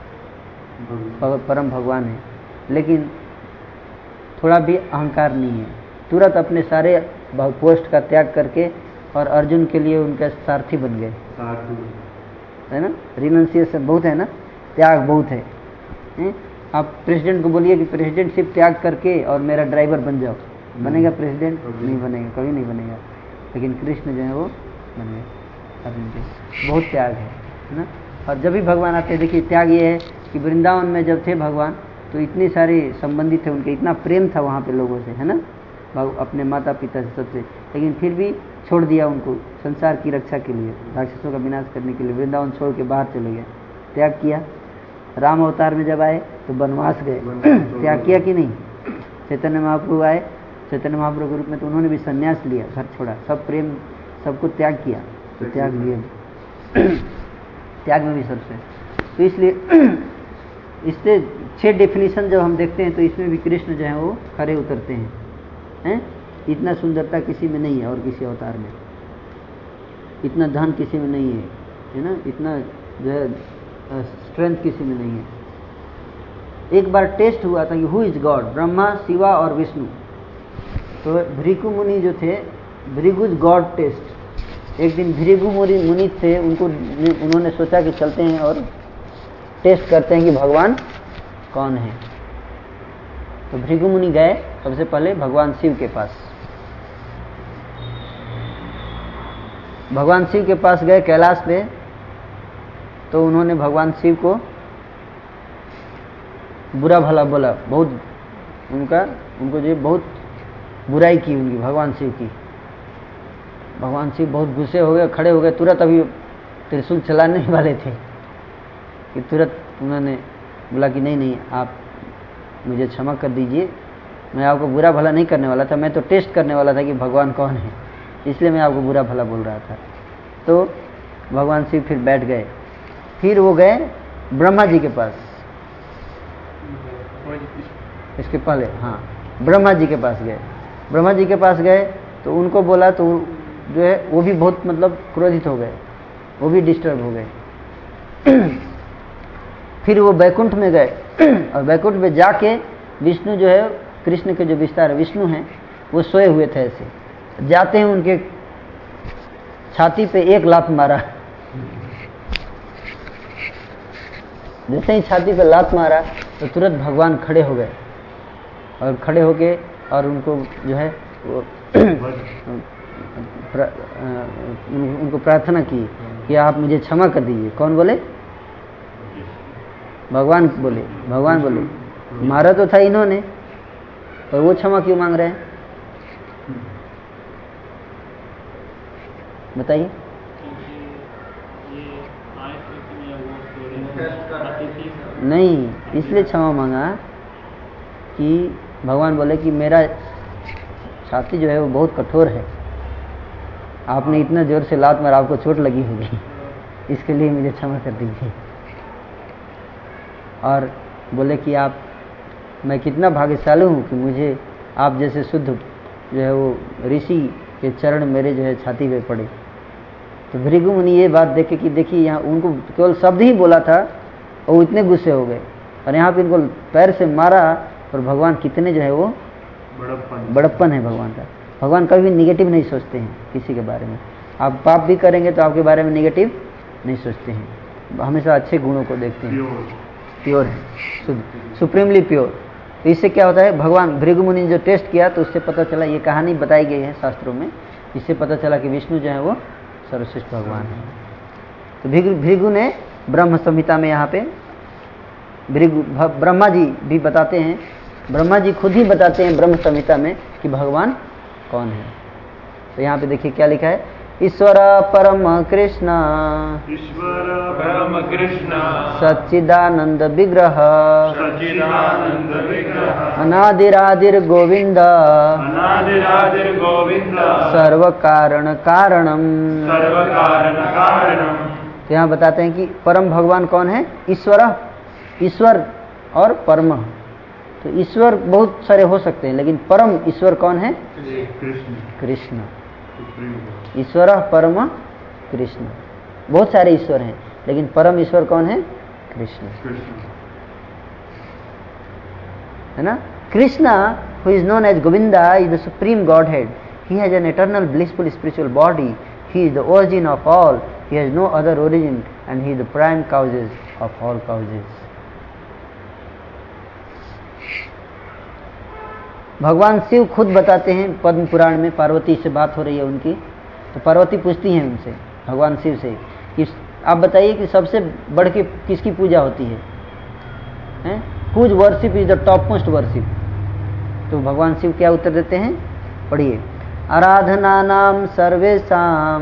S1: परम भगवान है, लेकिन थोड़ा भी अहंकार नहीं है। तुरंत अपने सारे पोस्ट का त्याग करके और अर्जुन के लिए उनके सारथी बन गए, है ना। रिनंसिएशन बहुत है ना, त्याग बहुत है, है? आप प्रेसिडेंट को बोलिए कि प्रेसिडेंटशिप त्याग करके और मेरा ड्राइवर बन जाओ, बनेगा प्रेसिडेंट? नहीं बनेगा, कभी नहीं बनेगा। लेकिन कृष्ण जो है वो बन गए, अर्जुन के बहुत त्याग है, है ना। और जब भी भगवान आते हैं, देखिए त्याग ये है कि वृंदावन में जब थे भगवान, तो इतने सारे संबंधित थे उनके, इतना प्रेम था वहाँ पे लोगों से, है ना, अपने माता पिता से, सबसे, लेकिन फिर भी छोड़ दिया उनको संसार की रक्षा के लिए, राक्षसों का विनाश करने के लिए वृंदावन छोड़ के बाहर चले गए, त्याग किया। राम अवतार में जब आए तो वनवास गए, त्याग किया कि नहीं। चैतन्य महाप्रभु आए, चैतन्य महाप्रभु के रूप में, तो उन्होंने भी संन्यास लिया, घर छोड़ा, सब प्रेम सबको त्याग किया, तो त्याग लिए, त्याग में भी सबसे। तो इसलिए इससे छह डेफिनेशन जब हम देखते हैं, तो इसमें भी कृष्ण जो है वो खरे उतरते हैं, हैं? इतना सुंदरता किसी में नहीं है और किसी अवतार में, इतना धन किसी में नहीं है, है ना, इतना जो है स्ट्रेंथ किसी में नहीं है। एक बार टेस्ट हुआ था कि who is God, Brahma, Shiva और विष्णु। तो भृगु मुनि जो थे, भृगुज गॉड टेस्ट, एक दिन भृगु मुनि मुनि थे, उनको उन्होंने सोचा कि चलते हैं और टेस्ट करते हैं कि भगवान कौन है। तो भृगु मुनि गए सबसे पहले भगवान शिव के पास, भगवान शिव के पास गए कैलाश पे। तो उन्होंने भगवान शिव को बुरा भला बोला, बहुत उनका उनको जो बहुत बुराई की उनकी, भगवान शिव की। भगवान शिव बहुत गुस्से हो गए, खड़े हो गए तुरंत, अभी त्रिशूल चलाने वाले थे कि तुरंत उन्होंने बोला कि नहीं नहीं, आप मुझे क्षमा कर दीजिए, मैं आपको बुरा भला नहीं करने वाला था, मैं तो टेस्ट करने वाला था कि भगवान कौन है, इसलिए मैं आपको बुरा भला बोल रहा था। तो भगवान शिव फिर बैठ गए, फिर वो गए ब्रह्मा जी के पास, इसके पहले हाँ ब्रह्मा जी के पास गए। ब्रह्मा जी के पास गए तो उनको बोला, तो जो है वो भी बहुत मतलब क्रोधित हो गए, वो भी डिस्टर्ब हो गए। फिर वो बैकुंठ में गए, और बैकुंठ में जाके विष्णु जो है, कृष्ण के जो विस्तार विष्णु हैं, वो सोए हुए थे। ऐसे जाते हैं उनके छाती पे एक लात मारा, जैसे ही छाती पे लात मारा तो तुरंत भगवान खड़े हो गए, और खड़े होके और उनको जो है वो प्र, उनको प्रार्थना की कि आप मुझे क्षमा कर दीजिए। कौन बोले? भगवान बोले। भगवान बोले मारा तो था इन्होंने, और वो क्षमा क्यों मांग रहे हैं? बताइए। नहीं, इसलिए क्षमा मांगा कि भगवान बोले कि मेरा छाती जो है वो बहुत कठोर है, आपने इतना जोर से लात मारा, आपको चोट लगी होगी, इसके लिए मुझे क्षमा कर दीजिए। और बोले कि आप, मैं कितना भाग्यशाली हूँ कि मुझे आप जैसे शुद्ध जो है वो ऋषि के चरण मेरे जो है छाती पे पड़े। तो भृगु मुनि ये बात देखे कि देखिए यहाँ उनको केवल शब्द ही बोला था और वो इतने गुस्से हो गए, और यहाँ पे इनको पैर से मारा, और भगवान कितने जो है वो बड़प्पन बड़प्पन है भगवान का। भगवान कभी निगेटिव नहीं सोचते हैं किसी के बारे में। आप पाप भी करेंगे तो आपके बारे में निगेटिव नहीं सोचते हैं, हमेशा अच्छे गुणों को देखते हैं। प्योर है, शुद्ध, सुप्रीमली प्योर। तो इससे क्या होता है, भगवान भृगु मुनि ने जो टेस्ट किया तो उससे पता चला, ये कहानी बताई गई है शास्त्रों में, इससे पता चला कि विष्णु जो है वो सर्वश्रेष्ठ भगवान है। तो भृगु भृगु ने ब्रह्म संहिता में यहाँ पे भृगु ब्रह्मा जी भी बताते हैं, ब्रह्मा जी खुद ही बताते हैं ब्रह्म संहिता में कि भगवान कौन है। तो यहाँ पे देखिए क्या लिखा है, ईश्वर परम कृष्ण
S4: ईश्वर परम कृष्ण
S1: सच्चिदानंद विग्रह
S4: सच्चिदानंद विग्रह
S1: अनादिरादिर गोविंद
S4: अनादिरादिर गोविंद
S1: सर्व कारण कारणम।
S4: सर्व कारण कारणम।
S1: तो यहाँ बताते हैं कि परम भगवान कौन है, ईश्वर, ईश्वर और परम। तो ईश्वर बहुत सारे हो सकते हैं, लेकिन परम ईश्वर कौन है,
S4: कृष्ण
S1: कृष्ण। ईश्वर परम कृष्ण, बहुत सारे ईश्वर हैं, लेकिन परम ईश्वर कौन है, कृष्ण, है ना। Krishna who is known as Govinda is the supreme godhead. He has an eternal blissful spiritual body. He is the origin of all. He has no other origin, and he is the prime causes of all causes. भगवान शिव खुद बताते हैं पद्म पुराण में, पार्वती से बात हो रही है उनकी, तो पार्वती पूछती हैं उनसे, भगवान शिव से, कि आप बताइए कि सबसे बढ़ के किसकी पूजा होती है, हैं? Whose worship is the topmost worship? तो भगवान शिव क्या उत्तर देते हैं, पढ़िए। आराधना नाम सर्वेशाम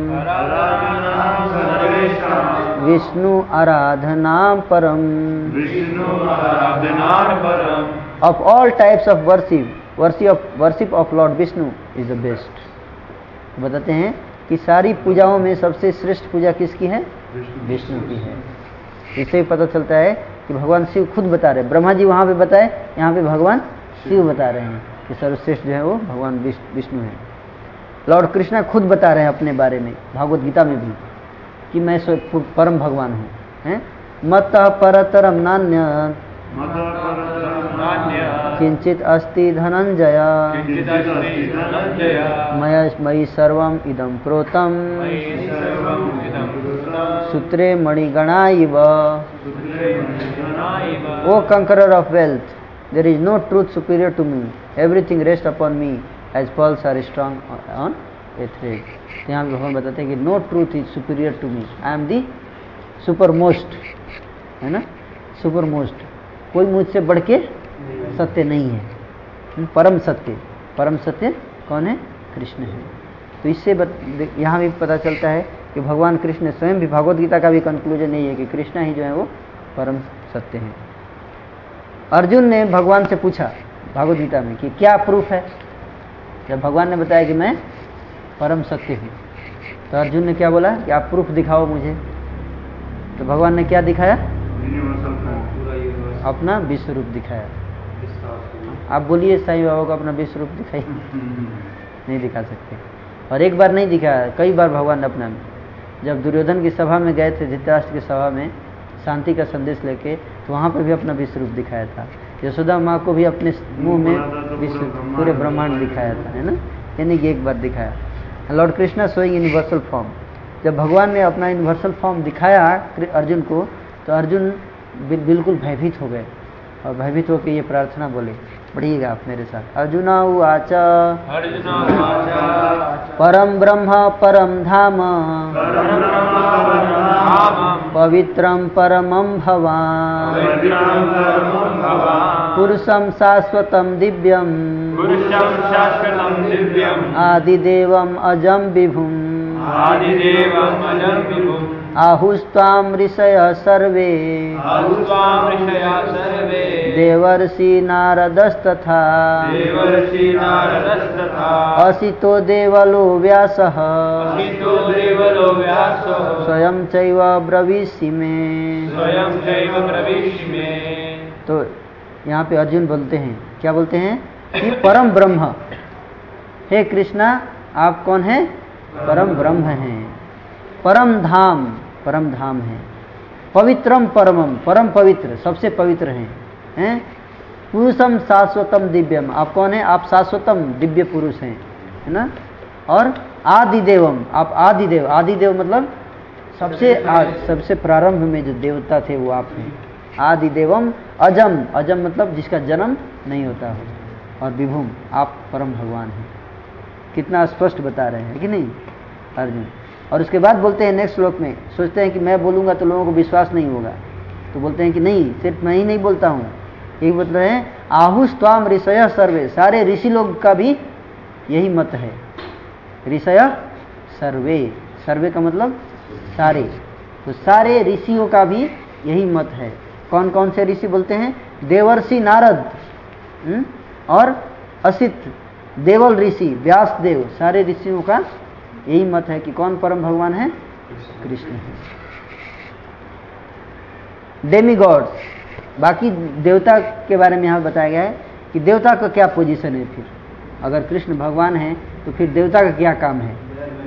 S1: विष्णु आराधना परम।
S4: विष्णु आराधना परम।
S1: Of all types of worship, worship of worship of Lord Vishnu is the best. बताते हैं कि सारी पूजाओं में सबसे श्रेष्ठ पूजा किसकी है, विष्णु की है। इससे पता चलता है कि भगवान शिव खुद बता रहे हैं, ब्रह्मा जी वहाँ पे बताए, यहाँ पे भगवान शिव बता रहे हैं कि सर्वश्रेष्ठ जो है वो भगवान विष्णु है। लॉर्ड कृष्णा खुद बता रहे हैं अपने बारे में भागवत गीता में भी कि मैं परम भगवान हूँ, हैं। मत परतरम नान्य किंचित अस्ति धनंजय मया मयि सर्वम इदं प्रोतम सूत्रे मणिगणा इव। O conqueror of wealth, there is no truth superior to me. Everything rests upon me as pearls are strung on a thread. यहाँ भगवान बताते हैं कि no truth is superior to me. I am the supermost, है ना, supermost. कोई मुझसे बढ़ के सत्य नहीं है, परम सत्य। परम सत्य कौन है, कृष्ण है। तो इससे यहाँ भी पता चलता है कि भगवान कृष्ण स्वयं भी, भागवत गीता का भी कंक्लूजन यही है कि कृष्ण ही जो है वो परम सत्य है। अर्जुन ने भगवान से पूछा भागवत गीता में कि क्या प्रूफ है। जब भगवान ने बताया कि मैं परम सत्य हूँ, तो अर्जुन ने क्या बोला कि आप प्रूफ दिखाओ मुझे। तो भगवान ने क्या दिखाया, अपना विश्व रूप दिखाया। आप बोलिए साईं बाबा को अपना विश्व रूप दिखाइए, नहीं दिखा सकते। और एक बार नहीं दिखाया, कई बार भगवान ने अपना, जब दुर्योधन की सभा में गए थे, धृतराष्ट्र की सभा में शांति का संदेश लेके, तो वहाँ पर भी अपना विश्व रूप दिखाया था। यशोदा माँ को भी अपने मुंह में विश्व पूरे ब्रह्मांड दिखाया था, है ना, यानी कि एक बार दिखाया। Lord Krishna showing universal form. जब भगवान ने अपना यूनिवर्सल फॉर्म दिखाया अर्जुन को, तो अर्जुन बिल्कुल भयभीत हो गए, और भयभीत होकर ये प्रार्थना बोले पढ़िएगा आप मेरे साथ। अर्जुन उवाच
S5: अर्जुन उवाच
S1: परम ब्रह्म परम धाम
S5: परम ब्रह्म परम धाम
S1: पवित्रं परमं भवान्
S5: पवित्रं परमं भवान्
S1: पुरुषं शाश्वतं दिव्यं
S5: पुरुषं शाश्वतं दिव्यम्
S1: आदिदेवम् अजं विभुम्
S5: आदिदेवम् अजं विभुम्
S1: आहुस्त्वां ऋषयः सर्वे
S5: आहुस्त्वां ऋषयः सर्वे
S1: देवर्षि नारदस्तथा
S5: देवर्षि नारदस्तथा
S1: असितो देवलो व्यासः
S5: असितो देवलो व्यासः
S1: स्वयं चैव ब्रवीषि मे।
S5: स्वयं चैव ब्रवीषि मे।
S1: तो यहाँ पे अर्जुन बोलते हैं, क्या बोलते हैं कि परम ब्रह्म, हे कृष्णा आप कौन हैं? परम ब्रह्म हैं। परम धाम, परम धाम है। पवित्रम परमम, परम पवित्र, सबसे पवित्र हैं हैं। पुरुषम शाश्वतम दिव्यम, आप कौन हैं? आप शाश्वतम दिव्य पुरुष हैं, है ना। और आदिदेवम, आप आदिदेव, आदिदेव मतलब सबसे आज, सबसे प्रारंभ में जो देवता थे वो आप हैं। आदिदेवम अजम, अजम मतलब जिसका जन्म नहीं होता हो। और विभुम, आप परम भगवान हैं। कितना स्पष्ट बता रहे हैं कि नहीं अर्जुन। और उसके बाद बोलते हैं नेक्स्ट श्लोक में, सोचते हैं कि मैं बोलूँगा तो लोगों को विश्वास नहीं होगा, तो बोलते हैं कि नहीं, सिर्फ मैं ही नहीं बोलता हूँ, एक मतलब है आहुस्त्वाम ऋषयः सर्वे, सारे ऋषि लोग का भी यही मत है। ऋषयः सर्वे, सर्वे का मतलब सारे, तो सारे ऋषियों का भी यही मत है। कौन कौन से ऋषि बोलते हैं? देवर्षि नारद हुँ? और असित देवल ऋषि व्यास देव, सारे ऋषियों का यही मत है कि कौन परम भगवान है? कृष्ण है। डेमीगॉड्स, बाकी देवता के बारे में यहाँ बताया गया है कि देवता का क्या पोजीशन है। फिर अगर कृष्ण भगवान है तो फिर देवता का क्या काम है?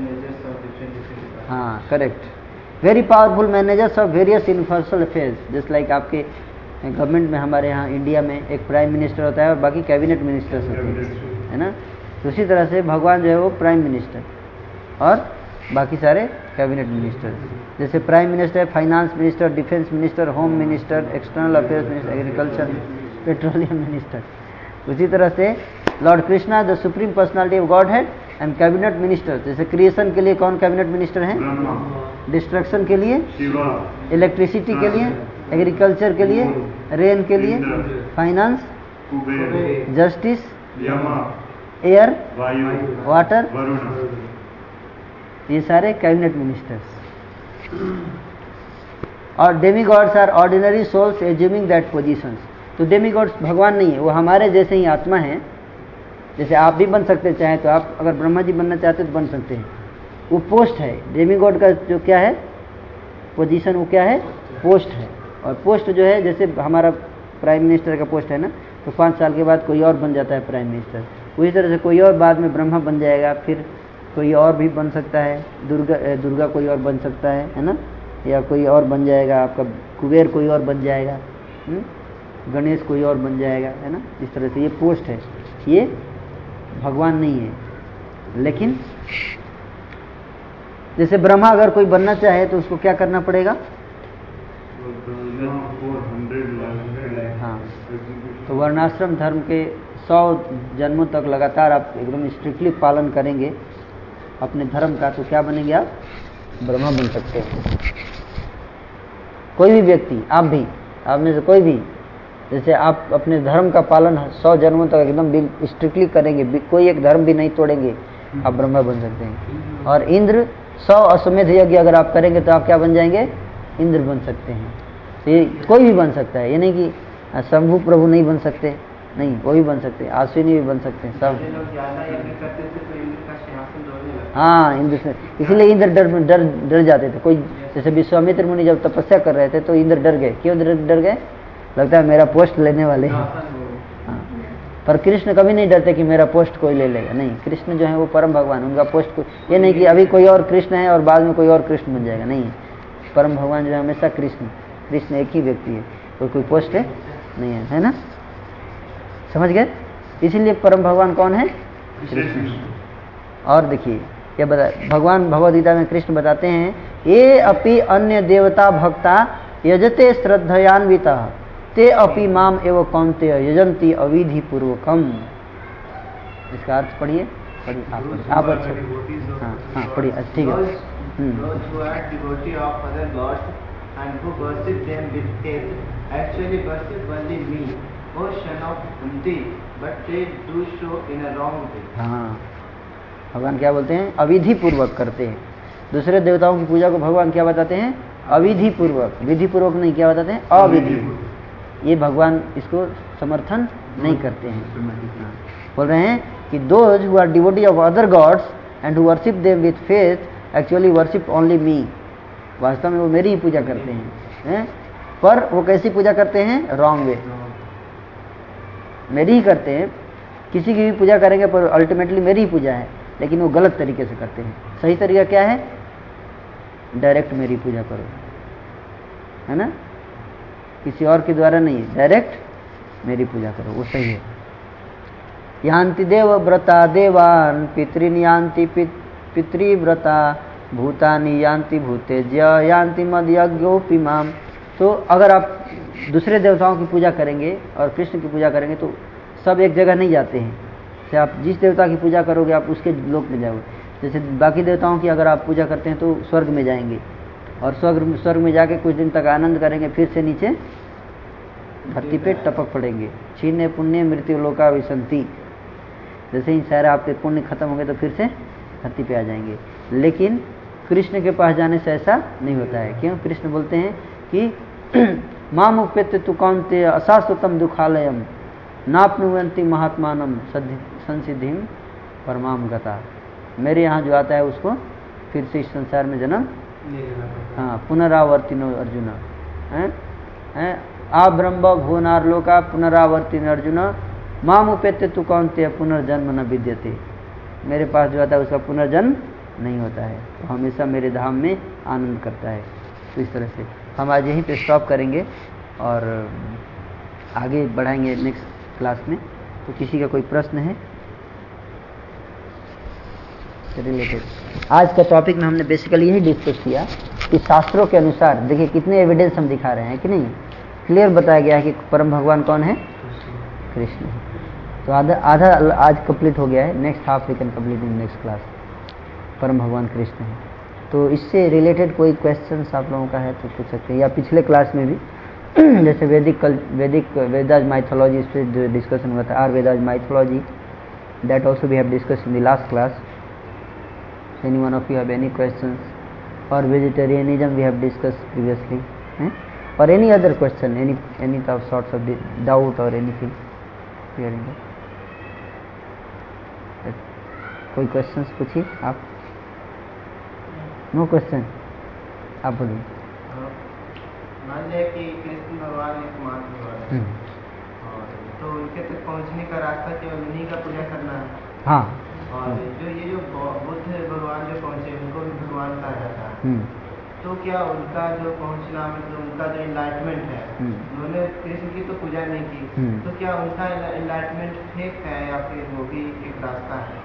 S1: हाँ correct, very powerful managers of various universal affairs. Just like आपके गवर्नमेंट में, हमारे यहाँ इंडिया में एक प्राइम मिनिस्टर होता है और बाकी कैबिनेट मिनिस्टर्स होते हैं, है ना। तो उसी तरह से भगवान जो है वो प्राइम मिनिस्टर और बाकी सारे कैबिनेट मिनिस्टर, जैसे prime minister, finance minister, defence minister, home minister, external affairs minister, agriculture, petroleum minister. उसी तरह से lord Krishna the supreme personality of Godhead and cabinet minister. जैसे क्रिएशन के लिए कौन कैबिनेट मिनिस्टर हैं? डिस्ट्रक्शन के लिए इलेक्ट्रिसिटी के लिए, एग्रीकल्चर के लिए, रेन के लिए, फाइनेंस, जस्टिस, एयर, वाटर, ये सारे कैबिनेट मिनिस्टर्स। और demigods are ordinary souls assuming that positions. तो डेमीगॉड्स भगवान नहीं है, वो हमारे जैसे ही आत्मा हैं। जैसे आप भी बन सकते चाहे तो, आप अगर ब्रह्मा जी बनना चाहते तो बन सकते हैं। वो पोस्ट है, डेमीगॉड का जो क्या है पोजीशन, वो क्या है? पोस्ट है। और पोस्ट जो है, जैसे हमारा प्राइम मिनिस्टर का पोस्ट है ना, तो पाँच साल के बाद कोई और बन जाता है प्राइम मिनिस्टर। उसी तरह से कोई और बाद में ब्रह्मा बन जाएगा, फिर कोई और भी बन सकता है, दुर्गा दुर्गा कोई और बन सकता है, है ना, या कोई और बन जाएगा, आपका कुबेर कोई और बन जाएगा, हुँ? गणेश कोई और बन जाएगा, है ना। इस तरह से ये पोस्ट है, ये भगवान नहीं है। लेकिन जैसे ब्रह्मा अगर कोई बनना चाहे तो उसको क्या करना पड़ेगा? हाँ, तो वर्णाश्रम धर्म के सौ जन्मों तक लगातार आप एकदम स्ट्रिक्टली पालन करेंगे अपने धर्म का, तो क्या बनेंगे आप? ब्रह्मा बन सकते हैं। कोई भी व्यक्ति, आप भी, आप में से कोई भी, जैसे आप अपने धर्म का पालन सौ जन्मों तक एकदम स्ट्रिक्टली करेंगे, कोई एक धर्म भी नहीं तोड़ेंगे, आप ब्रह्मा बन सकते हैं। और इंद्र सौ अश्वमेध यज्ञ अगर आप करेंगे तो आप क्या बन जाएंगे? इंद्र बन सकते हैं। तो ये कोई भी बन सकता है, ये नहीं कि शंभु प्रभु नहीं बन सकते, नहीं, वो भी बन सकते हैं, अश्विनी भी बन सकते हैं, सब। हाँ, इंद्र से इसीलिए इंद्र डर डर डर जाते थे। कोई जैसे विश्वामित्र मुनि जब तपस्या कर रहे थे तो इंद्र डर गए। क्यों डर डर गए? लगता है मेरा पोस्ट लेने वाले हैं। हाँ, पर कृष्ण कभी नहीं डरते कि मेरा पोस्ट कोई ले लेगा, नहीं। कृष्ण जो है वो परम भगवान, उनका पोस्ट कोई, ये नहीं कि अभी कोई और कृष्ण है और बाद में कोई और कृष्ण बन जाएगा, नहीं। परम भगवान जो है हमेशा कृष्ण, कृष्ण एक ही व्यक्ति है, कोई कोई पोस्ट है नहीं है, है ना। समझ गए? इसीलिए परम भगवान कौन है? कृष्ण। और देखिए क्या बता, भगवान भगवद गीता में कृष्ण बताते हैं, ये अपि अन्य देवता भक्ता यजते श्रद्धयान्विता ते अपि माम एवं कौन्तेय यजन्ति अविधि पूर्वकम। इसका अर्थ पढ़िए, पढ़िए आप पढ़िए, आप अच्छे, हाँ हाँ पढ़िए, अच्छा ठीक है। हम्म।
S2: Those who are devotee of other gods and who worship them with faith actually worship only me, O son of Kunti, but they do so in a wrong way.
S1: हाँ, भगवान क्या बोलते हैं? अविधि पूर्वक करते हैं। दूसरे देवताओं की पूजा को भगवान क्या बताते हैं? अविधि पूर्वक। विधि पूर्वक नहीं, क्या बताते हैं? अविधि। ये भगवान इसको समर्थन नहीं करते हैं। बोल रहे हैं कि those who are devotee of other gods and who worship them with faith actually worship only me. वास्तव में वो मेरी ही पूजा करते हैं, हैं? पर वो कैसी पूजा करते हैं? रॉन्ग वे, मेरी ही करते हैं। किसी की भी पूजा करेंगे पर अल्टीमेटली मेरी ही पूजा है, लेकिन वो गलत तरीके से करते हैं। सही तरीका क्या है? डायरेक्ट मेरी पूजा करो, है ना? किसी और के द्वारा नहीं, डायरेक्ट मेरी पूजा करो, वो सही है। यान्ति देव व्रता देवान पितृन यान्ति पितृव्रता भूतानि यान्ति भूतेज्य यान्ति मद यज्ञोपि माम। तो अगर आप दूसरे देवताओं की पूजा करेंगे और कृष्ण की पूजा करेंगे तो सब एक जगह नहीं जाते हैं। जैसे आप जिस देवता की पूजा करोगे आप उसके लोक में जाओगे। जैसे बाकी देवताओं की अगर आप पूजा करते हैं तो स्वर्ग में जाएंगे, और स्वर्ग स्वर्ग में जाके कुछ दिन तक आनंद करेंगे, फिर से नीचे धरती पे टपक पड़ेंगे। क्षीणे पुण्य मृत्यु लोका विसंति। जैसे ही सारे आपके पुण्य खत्म होंगे तो फिर से धरती पे आ जाएंगे। लेकिन कृष्ण के पास जाने से ऐसा नहीं होता है। क्यों? कृष्ण बोलते हैं कि माम उपेत्य तु कौन्तेय अशाश्वतम दुखालयम नाप्नुवन्ति महात्मानम संसिद्धिम परमाम गता। मेरे यहाँ जो आता है उसको फिर से इस संसार में जन्म, हाँ, पुनरावर्तिनो अर्जुन, हैं? आ ब्रह्म भुवनार्लोका पुनरावर्तिन अर्जुन माम उपेत्य तु कौन्तेय पुनर्जन्म न विद्यते। मेरे पास जो आता है उसका पुनर्जन्म नहीं होता है, तो हमेशा मेरे धाम में आनंद करता है। तो इस तरह से हम आज यहीं पे स्टॉप करेंगे और आगे बढ़ाएंगे नेक्स्ट क्लास में। तो किसी का कोई प्रश्न है रिलेटेड? आज का टॉपिक में हमने बेसिकली यही डिस्कस किया कि शास्त्रों के अनुसार देखिए कितने एविडेंस हम दिखा रहे हैं कि नहीं। क्लियर बताया गया है कि परम भगवान कौन है? कृष्ण। तो आधा आधा आज कंप्लीट हो गया है। Next half we can complete in next class. परम भगवान कृष्ण है। तो इससे रिलेटेड कोई क्वेश्चंस आप लोगों का है तो पूछ सकते हैं, या पिछले क्लास में भी जैसे वैदिक वैदिक वेदाज माइथोलॉजी इस पर जो डिस्कशन हुआ था, are Vedas mythology, that also we have discuss in the last class. Any one of you have any questions? और vegetarianism we have discuss previously, और any other question, any any sorts of doubt और anything clearing? कोई questions पूछिए आप। No question, आप बोलिए।
S2: मान लिया कि कृष्ण भगवान एकमात्र भगवान है, और तो उनके तक पहुंचने का रास्ता केवल उन्हीं का पूजा करना है।
S1: हाँ।
S2: और जो ये जो बुद्ध भगवान जो पहुंचे उनको भी भगवान कहा जाता है। तो क्या उनका जो पहुंचना, मतलब उनका जो इनलाइटमेंट है, उन्होंने कृष्ण की तो पूजा नहीं की, तो क्या उनका इनलाइटमेंट फेक है या फिर वो भी एक रास्ता है?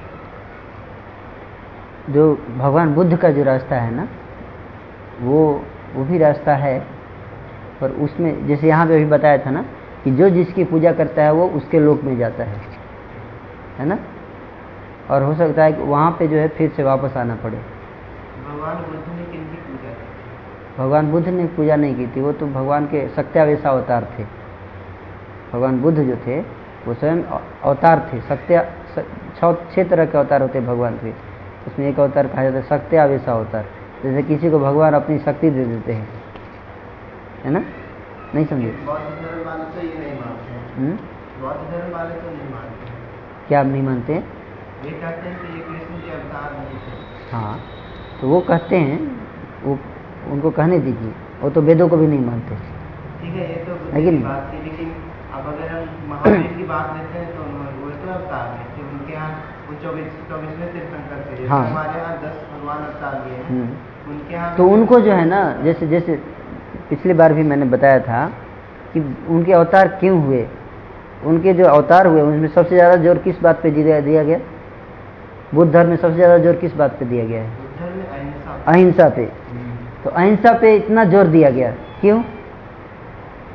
S1: जो भगवान बुद्ध का जो रास्ता है ना, वो वो भी रास्ता है, पर उसमें जैसे यहाँ पे अभी बताया था ना कि जो जिसकी पूजा करता है वो उसके लोक में जाता है, है ना। और हो सकता है कि वहाँ पे जो है फिर से वापस आना पड़े।
S2: भगवान बुद्ध ने किनकी पूजा की?
S1: भगवान बुद्ध ने पूजा नहीं की थी, वो तो भगवान के सत्यावेश अवतार थे। भगवान बुद्ध जो थे वो स्वयं अवतार थे। सत्य छः तरह के अवतार होते भगवान के, उसमें एक अवतार कहा जाता है सत्यावेश अवतार। जैसे किसी को भगवान अपनी शक्ति दे देते हैं, है ना। नहीं समझे?
S2: बौद्ध धर्म वाले तो ये नहीं मानते हैं। बौद्ध धर्म वाले तो नहीं मानते हैं।
S1: क्या आप नहीं मानते हैं?
S2: ये कहते हैं कि ये कृष्ण के अवतार नहीं थे।
S1: हाँ, तो वो कहते हैं, वो उनको कहने दीजिए, वो तो वेदों को भी नहीं मानते।
S2: ठीक है, ये तो
S1: लेकिन
S2: बात थी, लेकिन अब अगर हम महावीर की बात लेते हैं तो वो तो अवतार है कि उनके यहाँ वो चौबीस चौबीसवें तीर्थंकर थे।
S1: हाँ।
S2: हमारे यहाँ दस भगवान अवतार लिए हैं, उनके यहाँ
S1: तो उनको जो है ना, जैसे जैसे पिछली बार भी मैंने बताया था कि उनके अवतार क्यों हुए, उनके जो अवतार हुए उनमें सबसे ज़्यादा जोर किस बात पे दिया दिया गया? बुद्ध धर्म में सबसे ज़्यादा जोर किस बात पे दिया गया है?
S2: बुद्ध धर्म में अहिंसा
S1: अहिंसा पे। तो अहिंसा पे इतना जोर दिया गया, क्यों?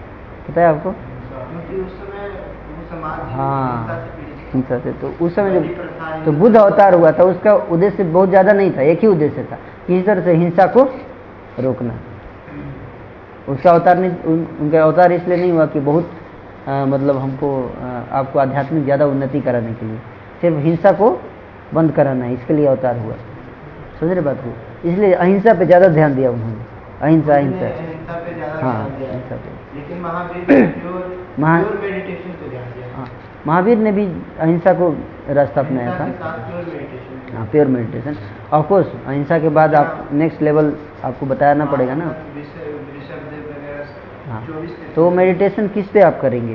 S1: पता है आपको?
S2: क्योंकि उस समय वो समाज
S1: हाँ,
S2: हिंसा से पीड़ित
S1: हिंसा से, तो उस समय
S2: बड़ी
S1: जब
S2: प्रथा
S1: तो
S2: है।
S1: बुद्ध अवतार हुआ था, उसका उद्देश्य बहुत ज़्यादा नहीं था, एक ही उद्देश्य था, किसी तरह से हिंसा को रोकना। उसका अवतार नहीं, उन, उनका अवतार इसलिए नहीं हुआ कि बहुत आ, मतलब हमको आ, आपको आध्यात्मिक ज़्यादा उन्नति कराने के लिए, सिर्फ हिंसा को बंद कराना है, इसके लिए अवतार हुआ। समझ रहे बात को? इसलिए अहिंसा पे ज़्यादा ध्यान दिया उन्होंने, अहिंसा अहिंसा
S2: हिंसा पे ज्यादा
S1: हाँ,
S2: ध्यान दिया।
S1: हिंसा पे।
S2: लेकिन महावीर ने प्योर
S1: महा-
S2: प्योर मेडिटेशन पे ध्यान दिया।
S1: हाँ, महावीर ने भी अहिंसा को रास्ता अपनाया
S2: हिंसा
S1: था।
S2: के साथ प्योर मेडिटेशन।
S1: हाँ, प्योर मेडिटेशन। ऑफ कोर्स अहिंसा के बाद आप नेक्स्ट लेवल आपको बताना पड़ेगा ना।
S2: ऋषभदेव वगैरह
S1: हाँ,
S2: चौबीस
S1: तो मेडिटेशन किस पे आप करेंगे?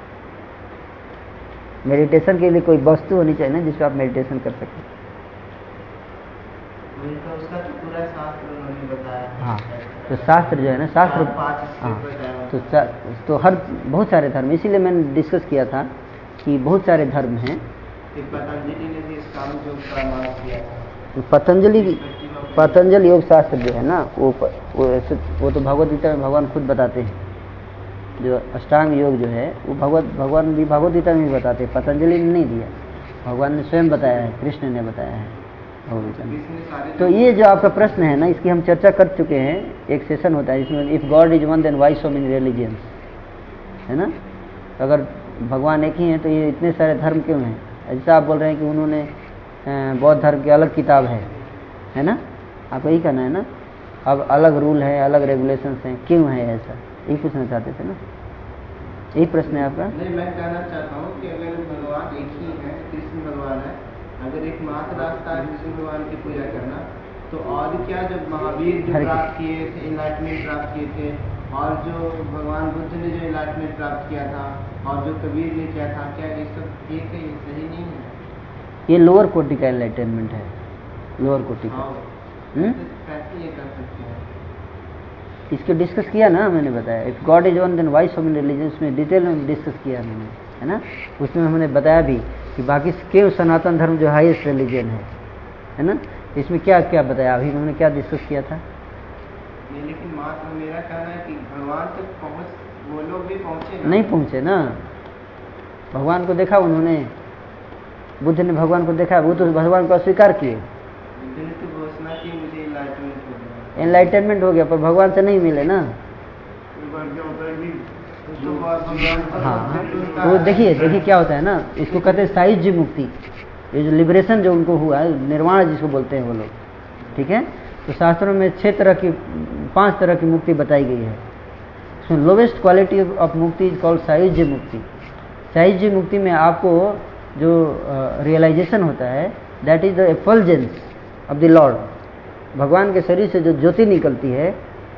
S1: मेडिटेशन के लिए कोई वस्तु होनी चाहिए ना जिस पे आप मेडिटेशन कर सकें।
S2: वही तो उसका तो पूरा शास्त्र उन्होंने बताया।
S1: हाँ, तो शास्त्र जो है ना, शास्त्र
S2: पांच
S1: हाँ,
S2: स्टेप बताया।
S1: तो सा- तो हर बहुत सारे धर्म, इसीलिए मैंने डिस्कस किया था कि बहुत सारे धर्म हैं।
S2: कि पतंजलि ने भी इस काम योग का मार्ग किया था।
S1: तो पतंजलि की पतंजलि योग शास्त्र जो है ना, वो प- वो ऐसे- वो तो भगवद गीता में भगवान खुद बताते हैं। जो अष्टांग योग जो है वो भगवत भगवान भी भगवद गीता में भी बताते हैं, पतंजलि ने नहीं दिया, भगवान ने स्वयं बताया है, कृष्ण ने बताया है भगवद गीता में।
S2: इसमें सारे
S1: तो ये जो आपका प्रश्न है ना, इसकी हम चर्चा कर चुके हैं। एक सेशन होता है जिसमें if God is one then why so many religions, है ना? अगर भगवान एक ही हैं तो ये इतने सारे धर्म क्यों हैं? ऐसा आप बोल रहे हैं कि उन्होंने अ, बौद्ध धर्म की अलग किताब है, है ना? आपको यही कहना है ना? अब अलग रूल है, अलग रेगुलेशंस हैं, क्यों है ऐसा? यही पूछना चाहते थे ना? यही प्रश्न है आपका?
S2: नहीं, मैं कहना चाहता हूँ कि अगर भगवान एक ही है, कृष्ण भगवान है, अगर एक मात्र रास्ता है कृष्ण भगवान की पूजा करना, तो और क्या जब महावीर जो
S1: हर-
S2: प्राप्त किए थे, इनलाइटमेंट प्राप्त किए थे, और जो भगवान बुद्ध ने जो इनलाइटमेंट प्राप्त किया था, और जो कबीर ने किया था, क्या ये सब एक है? ये सही नहीं है।
S1: ये लोअर कोटि का एनलाइटनमेंट है, लोअर कोटि का।
S2: हाँ,
S1: हम्म?
S2: कैसे ये कर सकते हैं?
S1: इसको डिस्कस किया ना, मैंने बताया if God is one then why so many religions में डिटेल में डिस्कस किया मैंने, है ना? उसमें हमने बताया भी कि बाकी क्यों सनातन धर्म जो हाईएस्ट रिलीजन है, है ना? इसमें क्या क्या बताया, अभी हमने क्या डिस्कस किया था?
S2: नहीं, लेकिन मात्र मेरा कहना है कि भगवान तक पहुँच वो लोग भी पहुँचे ना।
S1: नहीं पहुंचे ना। भगवान को देखा उन्होंने, बुद्ध ने भगवान को देखा, वो तो भगवान को अस्वीकार किए।
S2: बुद्ध ने तो घोषणा की मुझे इनलाइटमेंट हो गया।
S1: एनलाइटनमेंट हो गया पर भगवान से नहीं मिले ना।
S4: एक बार क्या होता है कि
S2: तो बात भगवान का
S1: हाँ,
S2: होता
S1: तो
S2: है।
S1: देखिए देखिए क्या होता है ना, इसको कहते हैं सायुज्य मुक्ति। ये जो लिबरेशन जो उनको हुआ है, निर्वाण जिसको बोलते हैं वो लोग, ठीक है? तो शास्त्रों में छह तरह की, पांच तरह की मुक्ति बताई गई है। सो लोवेस्ट क्वालिटी ऑफ मुक्ति इज कॉल्ड सायुज्य मुक्ति। सायुज्य मुक्ति में आपको जो रियलाइजेशन uh, होता है, that is the effulgence of the lord. भगवान के शरीर से जो ज्योति निकलती है,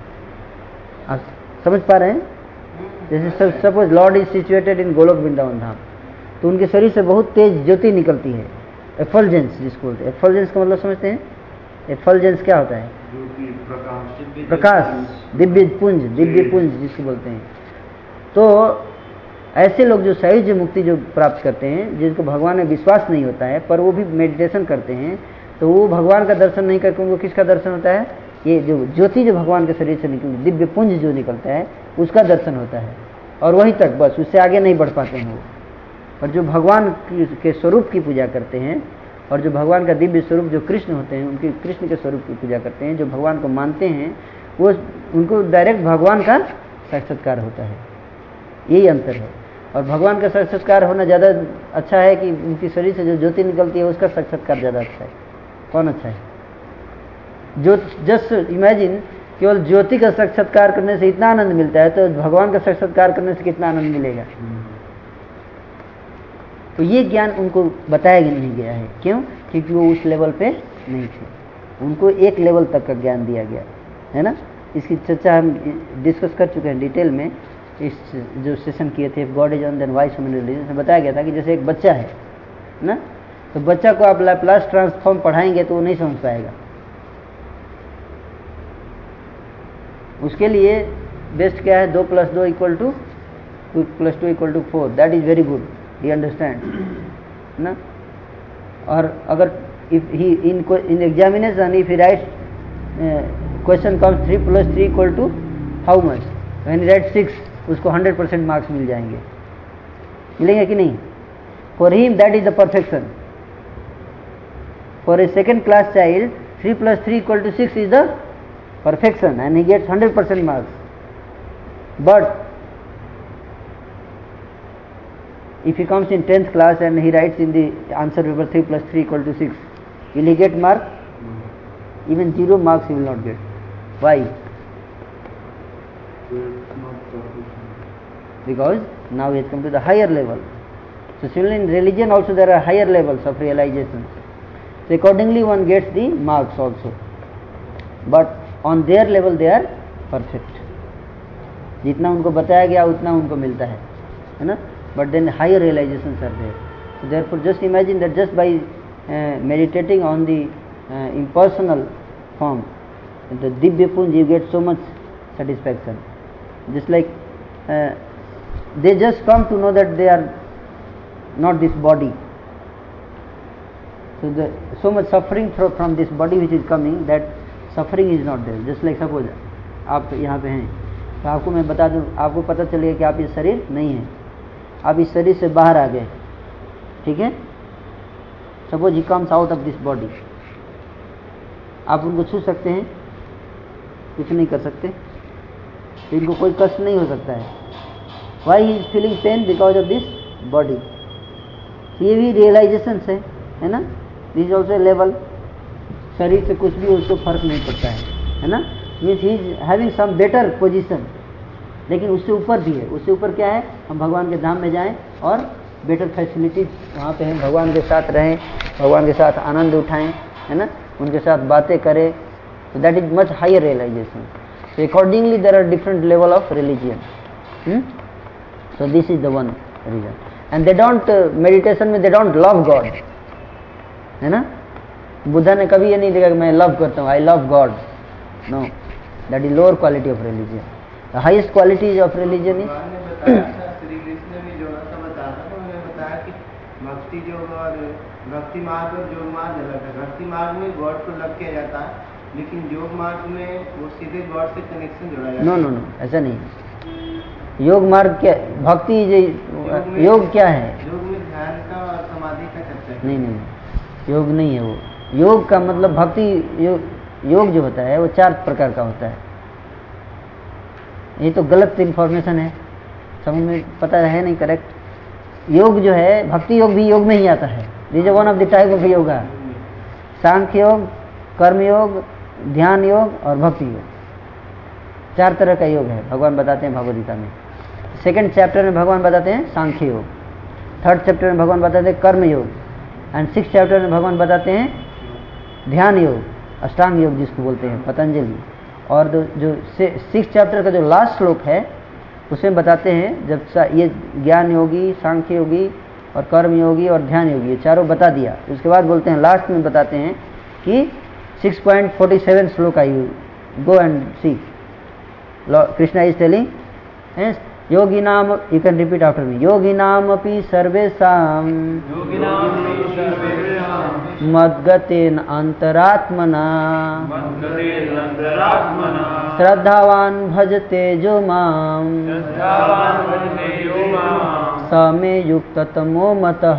S1: आप समझ पा रहे हैं? जैसे suppose lord is situated in Golok Vrindavan Dham, तो उनके शरीर से बहुत तेज ज्योति निकलती है, एफल्जेंस जिसको बोलते हैं। एफल्जेंस का मतलब समझते हैं? एफल्जेंस क्या होता है?
S4: ज्योति प्रकाश
S1: प्रकाश, दिव्य पुंज, दिव्य पुंज जिसको बोलते हैं। तो ऐसे लोग जो सायुज्य मुक्ति जो प्राप्त करते हैं, जिनको भगवान में विश्वास नहीं होता है पर वो भी मेडिटेशन करते हैं, तो वो भगवान का दर्शन नहीं करके उनको किसका दर्शन होता है? ये जो ज्योति जो भगवान के शरीर से निकलती, दिव्य पुंज जो निकलता है, उसका दर्शन होता है। और वहीं तक बस, उससे आगे नहीं बढ़ पाते हैं वो। और जो भगवान के स्वरूप की पूजा करते हैं, और जो भगवान का दिव्य स्वरूप जो कृष्ण होते हैं, उनके कृष्ण के स्वरूप की पूजा करते हैं, जो भगवान को मानते हैं, वो उनको डायरेक्ट भगवान का साक्षात्कार होता है। यही अंतर है। और भगवान का साक्षात्कार होना ज़्यादा अच्छा है कि उनकी शरीर से जो ज्योति निकलती है उसका साक्षात्कार ज़्यादा अच्छा है? कौन अच्छा है? जो जस्ट इमेजिन, केवल ज्योति का साक्षात्कार करने से इतना आनंद मिलता है, तो भगवान का साक्षात्कार करने से कितना आनंद मिलेगा? तो ये ज्ञान उनको बताया नहीं गया है। क्यों? क्योंकि वो उस लेवल पे नहीं थे। उनको एक लेवल तक का ज्ञान दिया गया है ना। इसकी चर्चा हम डिस्कस कर चुके हैं डिटेल में। इस जो सेशन किए थे, God is on then why so many religions में बताया गया था कि जैसे एक बच्चा है ना, तो बच्चा को आप लैप्लास ट्रांसफॉर्म पढ़ाएंगे तो वो नहीं समझ पाएगा। उसके लिए बेस्ट क्या है? दो प्लस दो equal to two plus two equal to four, that is very good, he understand ना। और अगर if he in in examination if he write question comes three plus three equal to how much, when he write six, उसको hundred percent marks मिल जाएंगे, मिलेंगे कि नहीं? For him that is the perfection. For a second class child three plus three equal to six is the perfection and he gets one hundred percent marks. But if he comes in tenth class and he writes in the answer paper three plus three equal to six, will he get mark? Even zero marks he will not get. Why? Because now he has come to the higher level. So similarly in religion also there are higher levels of realizations. So accordingly one gets the marks also. But on their level they are perfect. जितना उनको बताया गया उतना उनको मिलता है, है ना? But then higher realizations are there. So therefore just imagine that just by uh, meditating on the uh, impersonal form, the Divya Punj, you get so much satisfaction. Just like uh, they just come to know that they are not this body. So the so much suffering from, from this body which is coming, that suffering is not there. Just like suppose आप यहाँ पे हैं, तो आपको मैं बता दूँ, आपको पता चलेगा कि आप ये शरीर नहीं है, आप इस शरीर से बाहर आ गए, ठीक है? Suppose he comes out of this body, आप उनको छू सकते हैं? कुछ नहीं कर सकते, तो इनको कोई कष्ट नहीं हो सकता है. Why he is feeling pain? Because of this body. ये भी रियलाइजेशन है, है ना? This is also a level. शरीर से कुछ भी उसको फर्क नहीं पड़ता है, है ना? Means he is having some better position. लेकिन उससे ऊपर भी है. उससे ऊपर क्या है? हम भगवान के धाम में जाएं और बेटर फैसिलिटीज वहाँ पे हैं, भगवान के साथ रहें, भगवान के साथ आनंद उठाएं, है ना? उनके साथ बातें करें. तो that is much higher realization. So accordingly there are different level of religion. So this is the one reason. And they don't, meditation में दे डोंट लव गॉड, है ना? बुद्धा ने कभी ये नहीं देखा कि मैं लव करता हूँ, I love God. No, that is lower quality of religion. The highest quality of religion is,
S2: Shri Krishna ने भी जो सा बताया था, तो उन्होंने बताया कि भक्ति योग और भक्ति मार्ग और योग मार्ग अलग है. भक्ति मार्ग में गॉड को लग किया जाता है, लेकिन योग मार्ग में वो सीधे गॉड से कनेक्शन जोड़ा जाता है.
S1: नो नो नो, ऐसा नहीं. योग मार्ग क्या, भक्ति योग, योग क्या है?
S2: योग में ध्यान का और समाधि का चर्चा है.
S1: नहीं नहीं, योग नहीं है वो. योग का मतलब भक्ति योग, योग जो होता है वो चार प्रकार का होता है. ये तो गलत इन्फॉर्मेशन है, समझ में पता है नहीं, करेक्ट. योग जो है, भक्ति योग भी योग में ही आता है. This is one of the type of yoga. Sankhya yoga, karma योग, ध्यान योग और भक्ति योग, चार तरह का योग है. भगवान बताते हैं भगवद गीता में. सेकेंड चैप्टर में भगवान बताते हैं सांख्य योग, थर्ड चैप्टर में भगवान बताते हैं कर्म योग, एंड सिक्स चैप्टर में भगवान बताते हैं ध्यान योग, अष्टांग योग जिसको बोलते हैं पतंजलि. और जो सिक्स चैप्टर का जो लास्ट श्लोक है उसमें बताते हैं, जब ये ज्ञान योगी, सांख्य योगी और कर्म योगी और ध्यान योगी ये चारों बता दिया, उसके बाद बोलते हैं लास्ट में बताते हैं कि सिक्स पॉइंट फोर्टी सेवन श्लोक I, go and see. Krishna is telling योगी नाम, you can repeat after me, योगी नाम अपि सर्वेषां मद्गतेन अंतरात्मना श्रद्धावान भजते जो माम स मे युक्त तमो मतः.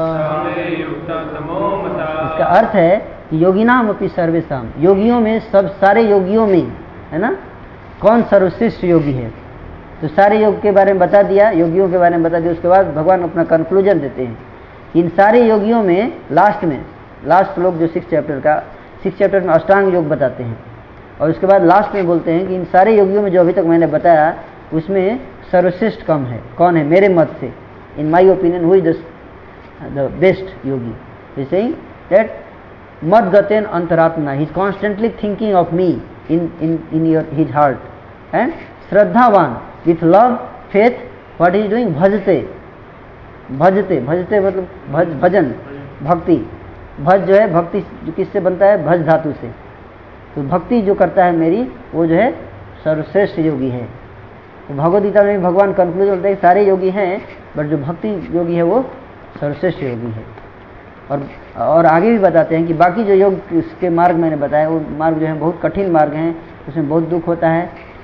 S1: इसका अर्थ है कि योगी नाम अपि सर्वेषां, योगियों में, सब सारे योगियों में, है ना, कौन सर्वश्रेष्ठ योगी है? तो सारे योग के बारे में बता दिया, योगियों के बारे में बता दिया. उसके बाद भगवान अपना कंक्लूजन देते हैं. इन सारे योगियों में लास्ट में, लास्ट लोग जो सिक्स चैप्टर का, सिक्स चैप्टर में अष्टांग योग बताते हैं, और उसके बाद लास्ट में बोलते हैं कि इन सारे योगियों में जो अभी तक मैंने बताया उसमें सर्वश्रेष्ठ कम है, कौन है मेरे मत से? In my opinion who is the best yogi? He is saying that मद गतेन अंतरात्मना, he is constantly thinking of me in in in your his heart. And श्रद्धावान, with love, faith, what is doing? भजते. भजते भजते मतलब भज, भजन, भक्ति. भज जो है, भक्ति जो किससे बनता है? भज धातु से. तो भक्ति जो करता है मेरी, वो जो है सर्वश्रेष्ठ योगी है. तो भगवद गीता में भगवान कंक्लूजन होता है कि सारे योगी हैं, बट जो भक्ति योगी है वो सर्वश्रेष्ठ योगी है. और और आगे भी बताते हैं कि बाकी जो योग के मार्ग मैंने बताया, वो मार्ग जो है बहुत कठिन मार्ग हैं, उसमें बहुत दुख होता है,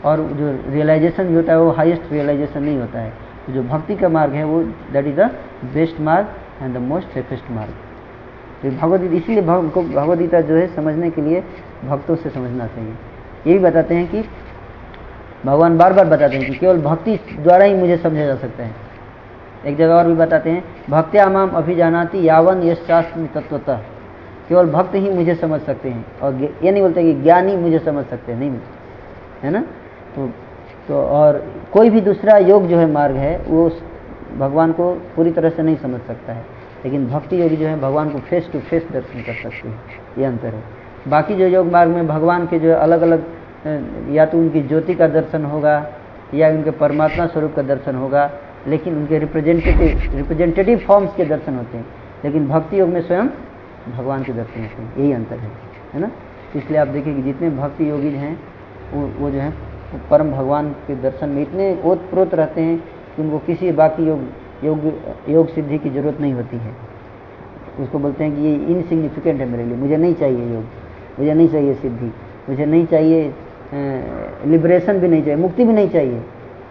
S1: और जो रियलाइजेशन भी होता है वो हाईएस्ट रियलाइजेशन नहीं होता है। तो जो भक्ति का मार्ग है वो दैट इज द बेस्ट मार्ग एंड द मोस्ट सेफेस्ट मार्ग। तो भगवदगीता इसीलिए भगवदगीता जो है समझने के लिए भक्तों से समझना चाहिए। ये भी बताते हैं कि भगवान बार बार बताते हैं कि केवल भक्ति द्वारा ही मुझे समझा जा सकता है। एक जगह और भी बताते हैं भक्त्या माम अभिजानाति यावन यश शास्त्र तत्वतः, केवल भक्त ही मुझे समझ सकते हैं। और ये नहीं बोलते कि ज्ञानी मुझे समझ सकते हैं, नहीं, है ना। तो तो और कोई भी दूसरा योग जो है मार्ग है वो भगवान को पूरी तरह से नहीं समझ सकता है, लेकिन भक्ति योगी जो है भगवान को फेस टू फेस दर्शन कर सकते हैं, ये अंतर है। बाकी जो योग मार्ग में भगवान के जो अलग अलग या तो उनकी ज्योति का दर्शन होगा या उनके परमात्मा स्वरूप का दर्शन होगा, लेकिन उनके रिप्रेजेंटेटिव रिप्रेजेंटेटिव फॉर्म्स के दर्शन होते हैं, लेकिन भक्ति योग में स्वयं भगवान के दर्शन होते हैं, यही अंतर है, है ना। इसलिए आप देखिए कि जितने भक्ति योगी हैं वो वो जो है परम भगवान के दर्शन में इतने ओतप्रोत रहते हैं कि उनको किसी बाकी योग योग योग सिद्धि की जरूरत नहीं होती है। उसको बोलते हैं कि ये इनसिग्निफिकेंट है मेरे लिए, मुझे नहीं चाहिए योग, मुझे नहीं चाहिए सिद्धि, मुझे नहीं चाहिए लिबरेशन भी नहीं चाहिए, मुक्ति भी नहीं चाहिए।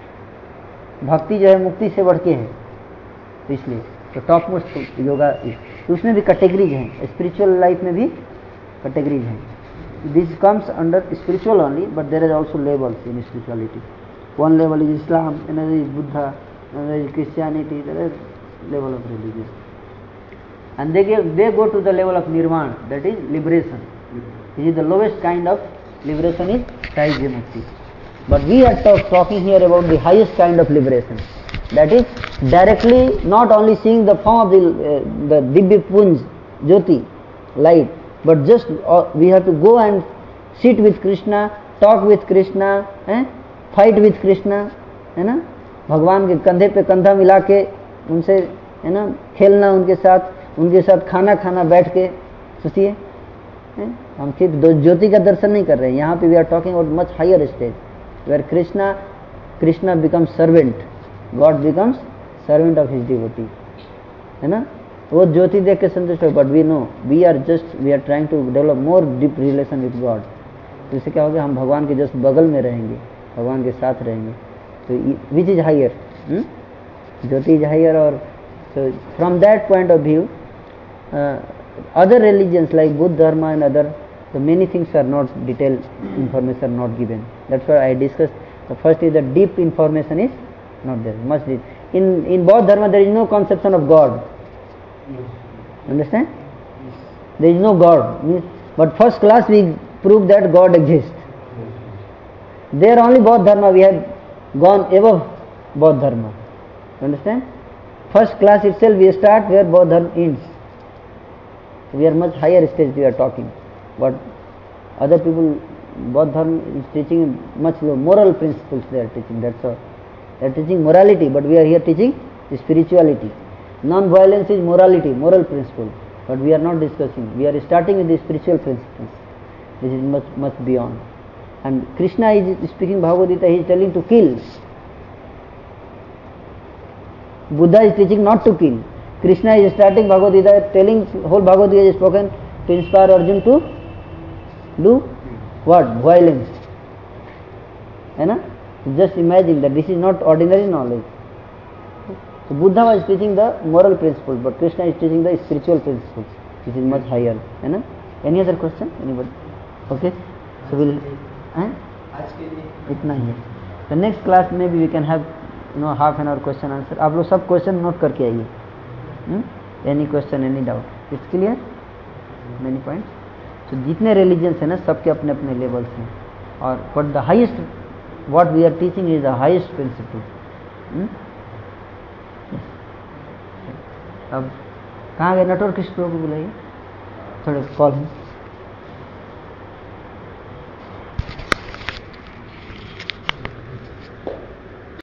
S1: भक्ति जो है मुक्ति से बढ़ के है, तो इसलिए तो टॉप मोस्ट योगा तो उसमें भी कैटेगरीज हैं, स्पिरिचुअल लाइफ में भी कैटेगरीज हैं। This comes under spiritual only, but there is also levels in spirituality. One level is Islam, another is Buddha, another is Christianity, there is level of religion, and they give, they go to the level of nirvana, that is liberation. This is the lowest kind of liberation is Sahaja Mukti. But we are talk, talking here about the highest kind of liberation, that is directly not only seeing the form of the, uh, the Divya Punj Jyoti light, but just uh, we have to go and sit with Krishna, talk with Krishna, eh? fight with Krishna, है ना, भगवान के कंधे पे कंधा मिला के उनसे, है ना, खेलना उनके साथ, उनके साथ खाना खाना बैठ के। सोचिए हम सिर्फ ज्योति का दर्शन नहीं कर रहे हैं, यहाँ पे we are talking about much higher stage where Krishna Krishna becomes servant, God becomes servant of his devotee, है ना। वो ज्योति देख के संतुष्ट हो, but we know we are just we are trying to develop more deep relation with God. तो इससे क्या होगा, हम भगवान के जस्ट बगल में रहेंगे, भगवान के साथ रहेंगे। तो which is higher, jyoti is higher. और so from that point of view, uh, other religions like Buddha Dharma and other, the many things are not detailed information are not given. That's why I discussed. The first is that deep information is not there. Much deep. In in Buddha Dharma there is no conception of God. Understand? There is no God. Means, but first class we prove that God exists. There only Buddha Dharma we have gone above Buddha Dharma. Understand? First class itself we start where Buddha Dharma ends. We are much higher stage we are talking, but other people Buddha Dharma is teaching much low moral principles they are teaching. That's all. They are teaching morality, but we are here teaching spirituality. Non-violence is morality, moral principle, but we are not discussing. We are starting with the spiritual principles. This is much much beyond. And Krishna is speaking Bhagavad Gita. He is telling to kill. Buddha is teaching not to kill. Krishna is starting Bhagavad Gita, telling whole Bhagavad Gita is spoken to inspire Arjuna to do what? Violence. है ना? Just imagine that this is not ordinary knowledge. So Buddha was teaching the moral principles, but Krishna is teaching the spiritual principles, which is much higher. है ना? Any other question? Anybody? Okay. So we'll. हैं? इतना ही है. The next class maybe we can have you know half an hour question answer. आप लोग सब question note करके आइए. Any question any doubt it's clear many point. तो जितने रिलीजन्स हैं ना सबके अपने अपने लेवल्स हैं, और but the highest what we are teaching is the highest principle. अब कहाँ गए नटवर कृष्ण को बुलाइए, थोड़े कॉल है.